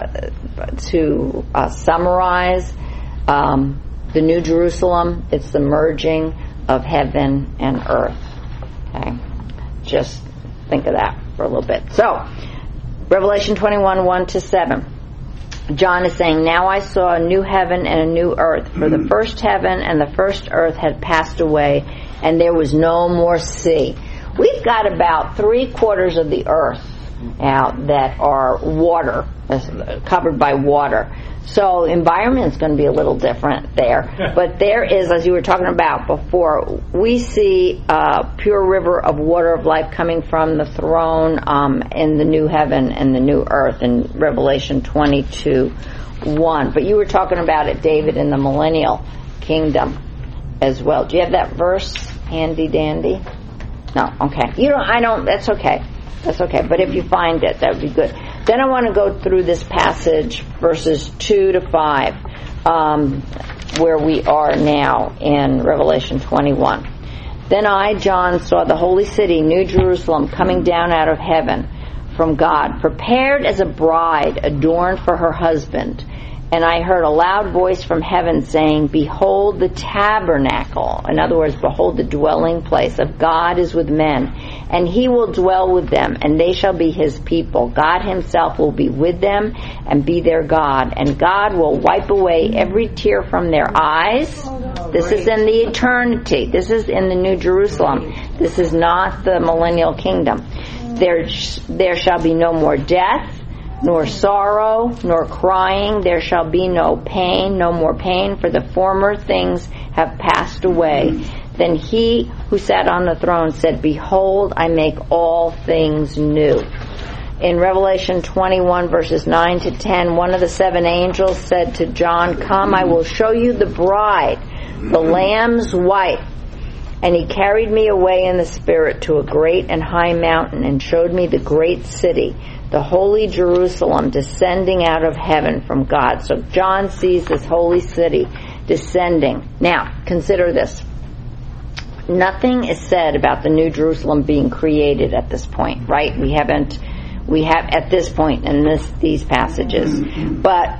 to summarize the New Jerusalem, it's the merging of heaven and earth. Okay? Just think of that for a little bit. So, Revelation 21, 1-7. John is saying, "Now I saw a new heaven and a new earth, for the first heaven and the first earth had passed away, and there was no more sea." We've got about 3/4 of the earth now that are water, covered by water. So environment's going to be a little different there. But there is, as you were talking about before, we see a pure river of water of life coming from the throne in the new heaven and the new earth in Revelation 22:1. But you were talking about it, David, in the millennial kingdom as well. Do you have that verse handy dandy? No, okay. That's okay. That's okay. But if you find it, that would be good. Then I want to go through this passage, verses 2-5, where we are now in Revelation 21. "Then I, John, saw the holy city, New Jerusalem, coming down out of heaven from God, prepared as a bride adorned for her husband. And I heard a loud voice from heaven saying, 'Behold, the tabernacle,'" in other words, behold, the dwelling place of God is with men, "and He will dwell with them, and they shall be His people. God Himself will be with them and be their God, and God will wipe away every tear from their eyes." This is in the eternity. This is in the New Jerusalem. This is not the millennial kingdom. There shall be no more death, nor sorrow, nor crying. There shall be no pain, no more pain, for the former things have passed away. Then He who sat on the throne said, "Behold, I make all things new." In Revelation 21, verses 9-10, one of the 7 angels said to John, "Come, I will show you the bride, the Lamb's wife." And he carried me away in the Spirit to a great and high mountain, and showed me the great city, the holy Jerusalem, descending out of heaven from God. So John sees this holy city descending. Now, consider this. Nothing is said about the New Jerusalem being created at this point, right? We have at this point in these passages. But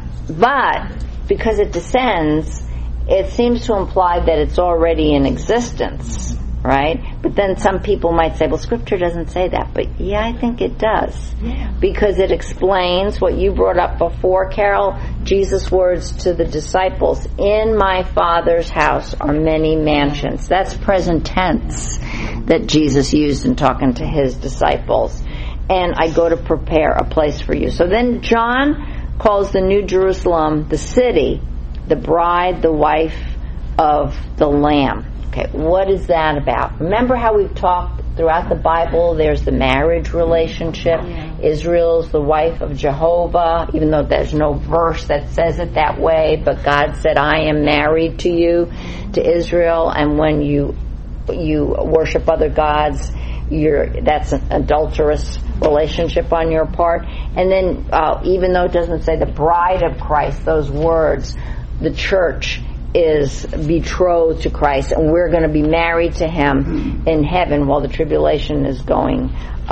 because it descends, it seems to imply that it's already in existence. right? But then some people might say, well, Scripture doesn't say that. But yeah, I think it does. Yeah. Because it explains what you brought up before, Carol, Jesus' words to the disciples, in my Father's house are many mansions. That's present tense that Jesus used in talking to his disciples. And I go to prepare a place for you. So then John calls the New Jerusalem, the city, the bride, the wife of the Lamb. Okay, what is that about? Remember how we've talked throughout the Bible, there's the marriage relationship. Israel's the wife of Jehovah, even though there's no verse that says it that way, but God said, I am married to you, to Israel, and when you worship other gods, that's an adulterous relationship on your part. And then, even though it doesn't say the bride of Christ, those words, the church is betrothed to Christ, and we're going to be married to him in heaven while the tribulation is going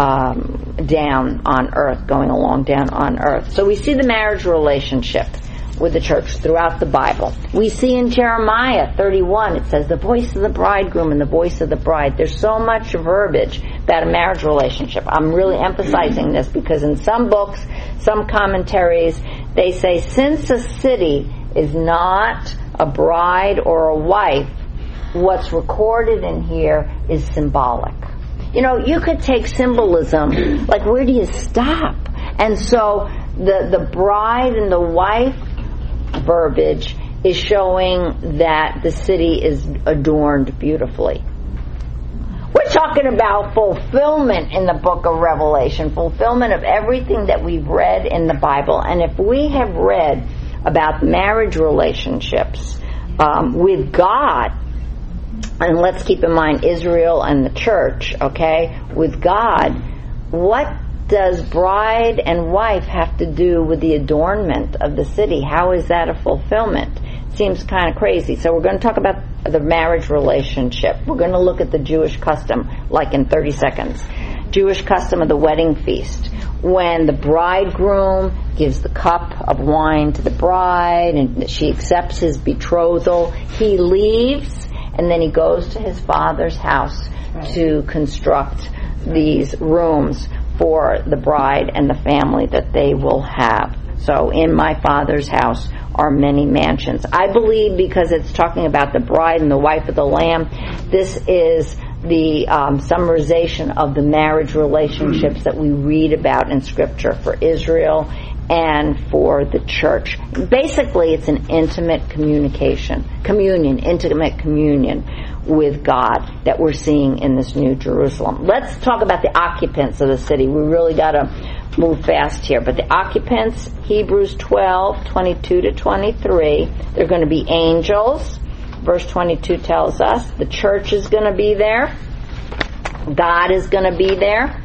down on earth, going along down on earth. So we see the marriage relationship with the church throughout the Bible. We see in Jeremiah 31, it says the voice of the bridegroom and the voice of the bride. There's so much verbiage about a marriage relationship. I'm really emphasizing this because in some books, some commentaries, they say since a city is not a bride or a wife, what's recorded in here is symbolic. You know, you could take symbolism, like where do you stop? And so the bride and the wife verbiage is showing that the city is adorned beautifully. We're talking about fulfillment in the book of Revelation, fulfillment of everything that we've read in the Bible. And if we have read about marriage relationships with God, and let's keep in mind Israel and the church, okay, with God, what does bride and wife have to do with the adornment of the city? How is that a fulfillment? Seems kind of crazy. So we're going to talk about the marriage relationship. We're going to look at the Jewish custom, like in 30 seconds. Jewish custom of the wedding feast. When the bridegroom gives the cup of wine to the bride and she accepts his betrothal, he leaves and then he goes to his father's house to construct these rooms for the bride and the family that they will have. So in my Father's house are many mansions. I believe because it's talking about the bride and the wife of the Lamb, this is the summarization of the marriage relationships that we read about in Scripture for Israel and for the church. Basically, it's an intimate intimate communion with God that we're seeing in this New Jerusalem. Let's talk about the occupants of the city. We really got to move fast here. But the occupants, Hebrews 12:22 to 23, they're going to be angels. Verse 22 tells us the church is going to be there. God is going to be there.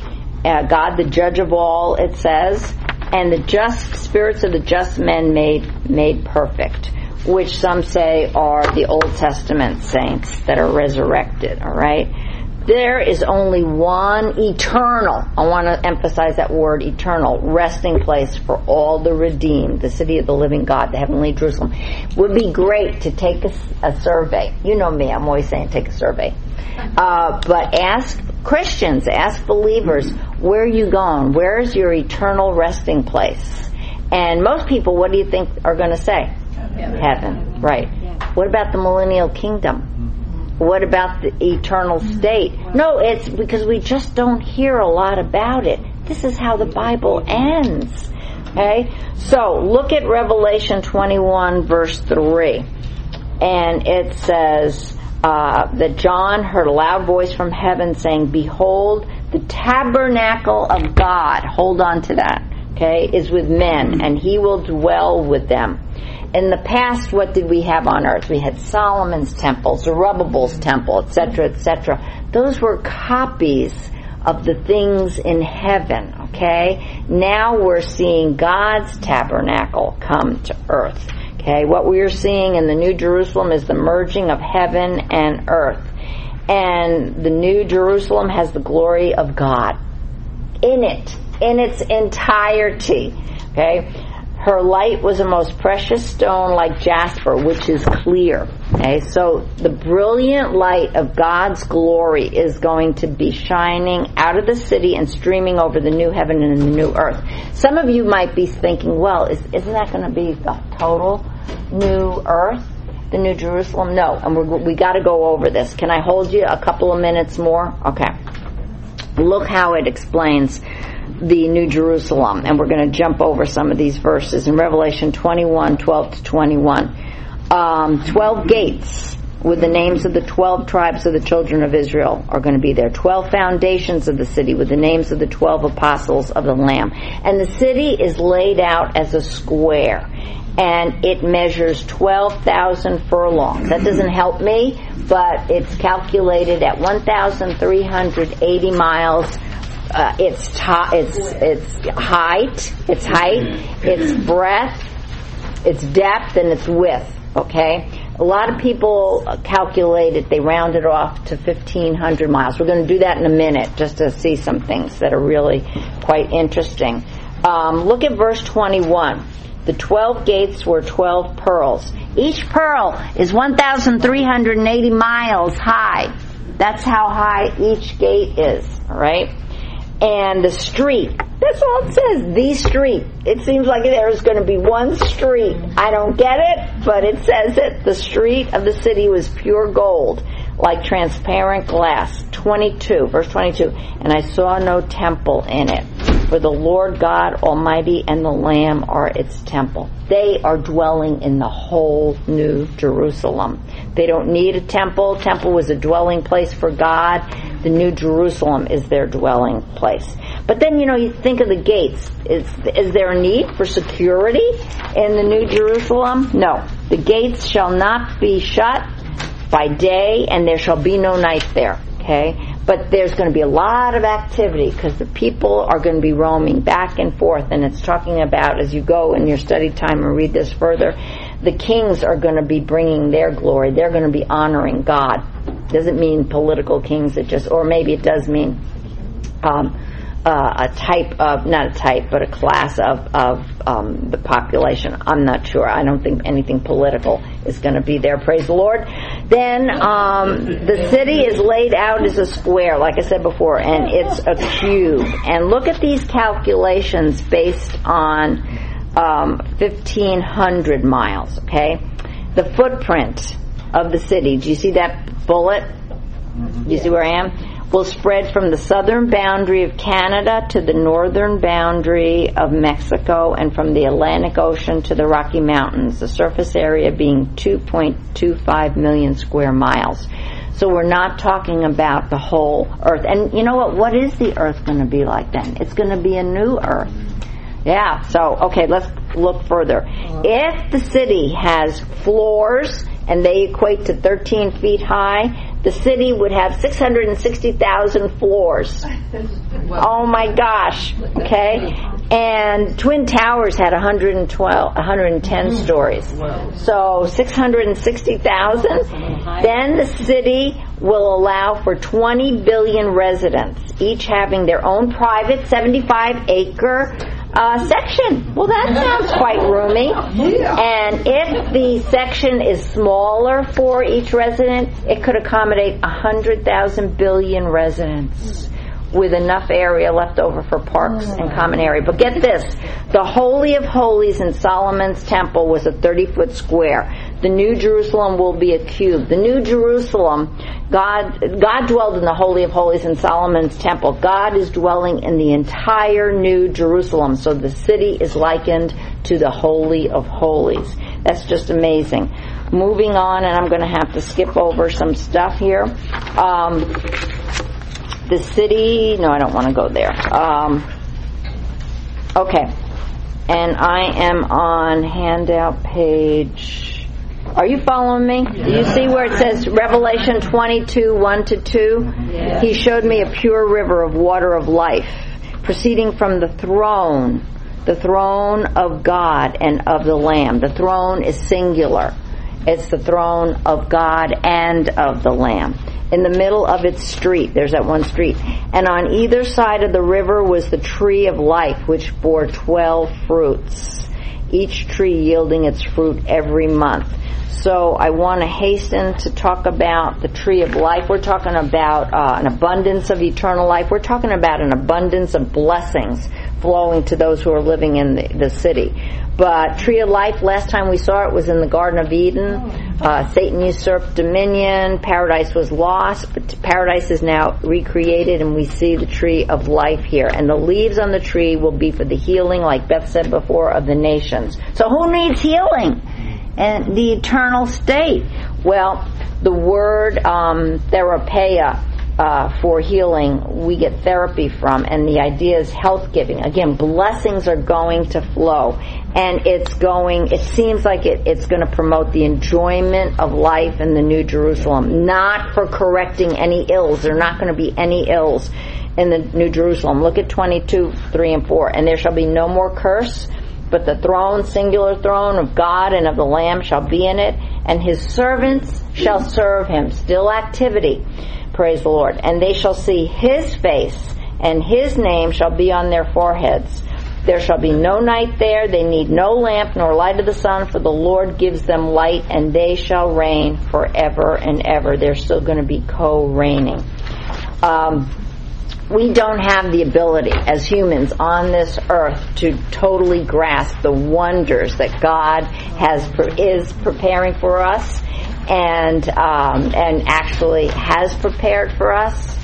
God, the judge of all, it says. And the just spirits of the just men made perfect, which some say are the Old Testament saints that are resurrected, all right? There is only one eternal, I want to emphasize that word, eternal, resting place for all the redeemed, the city of the living God, the heavenly Jerusalem. It would be great to take a survey. You know me, I'm always saying take a survey. But ask Christians, ask believers, where are you going? Where is your eternal resting place? And most people, what do you think are going to say? Heaven, right. What about the millennial kingdom? What about the eternal state? No, it's because we just don't hear a lot about it. This is how the Bible ends. Okay? So, look at Revelation 21 verse 3. And it says that John heard a loud voice from heaven saying, behold, the tabernacle of God, hold on to that, okay, is with men, and he will dwell with them. In the past, what did we have on earth? We had Solomon's temple, Zerubbabel's temple, etc., etc. Those were copies of the things in heaven, okay? Now we're seeing God's tabernacle come to earth, okay? What we are seeing in the New Jerusalem is the merging of heaven and earth. And the New Jerusalem has the glory of God in it, in its entirety, okay? Her light was a most precious stone like jasper, which is clear. Okay, so the brilliant light of God's glory is going to be shining out of the city and streaming over the new heaven and the new earth. Some of you might be thinking, well, isn't that going to be the total new earth, the new Jerusalem? No, and we got to go over this. Can I hold you a couple of minutes more? Okay. Look how it explains the New Jerusalem, and we're going to jump over some of these verses in Revelation 21:12-21. 12 gates with the names of the 12 tribes of the children of Israel are going to be there. 12 foundations of the city with the names of the 12 apostles of the Lamb. And the city is laid out as a square, and it measures 12,000 furlongs. That doesn't help me, but it's calculated at 1,380 miles. Its height, its breadth, its depth, and its width. Okay? A lot of people calculate it, they round it off to 1,500 miles. We're going to do that in a minute just to see some things that are really quite interesting. Look at verse 21. The 12 gates were 12 pearls. Each pearl is 1,380 miles high. That's how high each gate is. All right? And the street, that's all it says, the street. It seems like there's going to be one street. I don't get it, but it says it. The street of the city was pure gold, like transparent glass. 22, verse 22. And I saw no temple in it, for the Lord God Almighty and the Lamb are its temple. They are dwelling in the whole New Jerusalem. They don't need a temple. Temple was a dwelling place for God. The New Jerusalem is their dwelling place. But then, you think of the gates. Is there a need for security in the New Jerusalem? No. The gates shall not be shut by day, and there shall be no night there. Okay? But there's going to be a lot of activity because the people are going to be roaming back and forth, and it's talking about, as you go in your study time and read this further, the kings are going to be bringing their glory. They're going to be honoring God. Doesn't mean political kings, or maybe it does mean a class of the population. I'm not sure. I don't think anything political is going to be there. Praise the Lord. Then the city is laid out as a square, like I said before, and it's a cube. And look at these calculations based on 1,500 miles. Okay, the footprint of the city. Do you see that bullet? Do you see where I am? Will spread from the southern boundary of Canada to the northern boundary of Mexico, and from the Atlantic Ocean to the Rocky Mountains, the surface area being 2.25 million square miles. So we're not talking about the whole earth. And you know what is the earth going to be like then? It's going to be a new earth. Yeah, so, okay, let's look further. If the city has floors, and they equate to 13 feet high, the city would have 660,000 floors. Oh my gosh, okay? And Twin Towers had 110 stories. So 660,000. Then the city will allow for 20 billion residents, each having their own private 75-acre section. Well, that sounds quite roomy. And if the section is smaller for each resident, it could accommodate 100,000 billion residents, with enough area left over for parks and common area. But get this, the Holy of Holies in Solomon's temple was a 30-foot square. The New Jerusalem will be a cube. The New Jerusalem, God dwelled in the Holy of Holies in Solomon's temple. God is dwelling in the entire New Jerusalem. So the city is likened to the Holy of Holies. That's just amazing. Moving on, and I'm going to have to skip over some stuff here. The city, no, I don't want to go there. Okay. And I am on handout page. Are you following me? Do you see where it says Revelation 22, 1-2? Yes. He showed me a pure river of water of life, proceeding from the throne of God and of the Lamb. The throne is singular. It's the throne of God and of the Lamb. In the middle of its street, there's that one street, and on either side of the river was the tree of life, which bore 12 fruits, each tree yielding its fruit every month. So I want to hasten to talk about the tree of life. We're talking about an abundance of eternal life. We're talking about an abundance of blessings flowing to those who are living in the city. But tree of life, last time we saw it was in the Garden of Eden. Satan usurped dominion. Paradise was lost, but paradise is now recreated, and we see the tree of life here. And the leaves on the tree will be for the healing, like Beth said before, of the nations. So who needs healing? And the eternal state. Well, the word therapeia, for healing, we get therapy from, and the idea is health giving. Again, blessings are going to flow, and it seems like it's going to promote the enjoyment of life in the New Jerusalem, not for correcting any ills. There are not going to be any ills in the New Jerusalem. Look at 22:3-4. And there shall be no more curse, but the throne, singular throne of God and of the Lamb shall be in it, and his servants shall serve him. Still activity. Praise the Lord. And they shall see his face, and his name shall be on their foreheads. There shall be no night there. They need no lamp nor light of the sun, for the Lord gives them light, and they shall reign forever and ever. They're still going to be co-reigning. We don't have the ability as humans on this earth to totally grasp the wonders that God is preparing for us, and actually has prepared for us.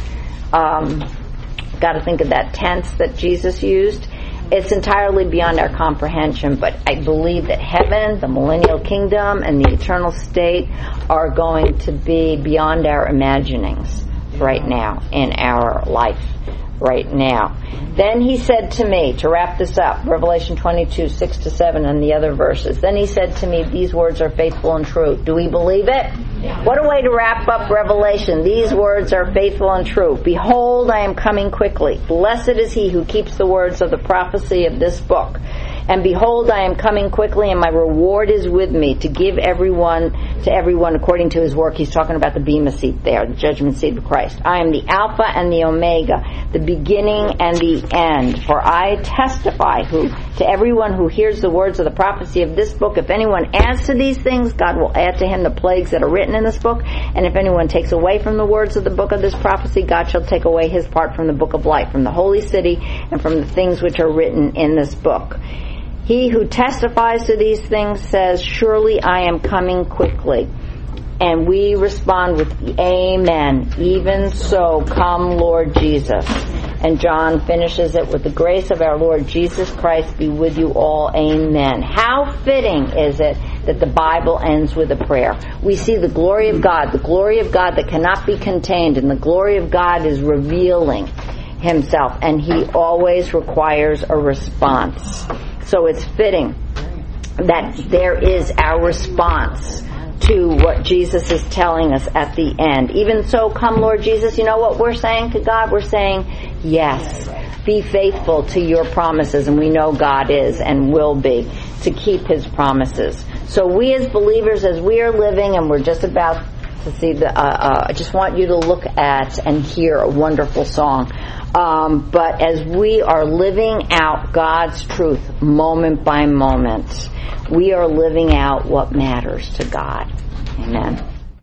Got to think of that tense that Jesus used. It's entirely beyond our comprehension, but I believe that heaven, the millennial kingdom, and the eternal state are going to be beyond our imaginings right now in our life right now. Then he said to me, to wrap this up, Revelation 22:6-7 and the other verses. Then he said to me, these words are faithful and true. Do we believe it? Yeah. What a way to wrap up Revelation. These words are faithful and true. Behold, I am coming quickly. Blessed is he who keeps the words of the prophecy of this book. And behold, I am coming quickly, and my reward is with me to give to everyone according to his work. He's talking about the Bema seat there, the judgment seat of Christ. I am the Alpha and the Omega, the beginning and the end. For I testify to everyone who hears the words of the prophecy of this book. If anyone adds to these things, God will add to him the plagues that are written in this book. And if anyone takes away from the words of the book of this prophecy, God shall take away his part from the book of life, from the holy city, and from the things which are written in this book. He who testifies to these things says, surely I am coming quickly. And we respond with, amen. Even so, come Lord Jesus. And John finishes it with, the grace of our Lord Jesus Christ be with you all. Amen. How fitting is it that the Bible ends with a prayer? We see the glory of God that cannot be contained, and the glory of God is revealing himself, and he always requires a response. So it's fitting that there is our response to what Jesus is telling us at the end. Even so, come Lord Jesus. You know what we're saying to God? We're saying, yes, be faithful to your promises, and we know God is and will be, to keep his promises. So we as believers, as we are living, and we're just about to see I just want you to look at and hear a wonderful song. But as we are living out God's truth moment by moment, we are living out what matters to God. Amen.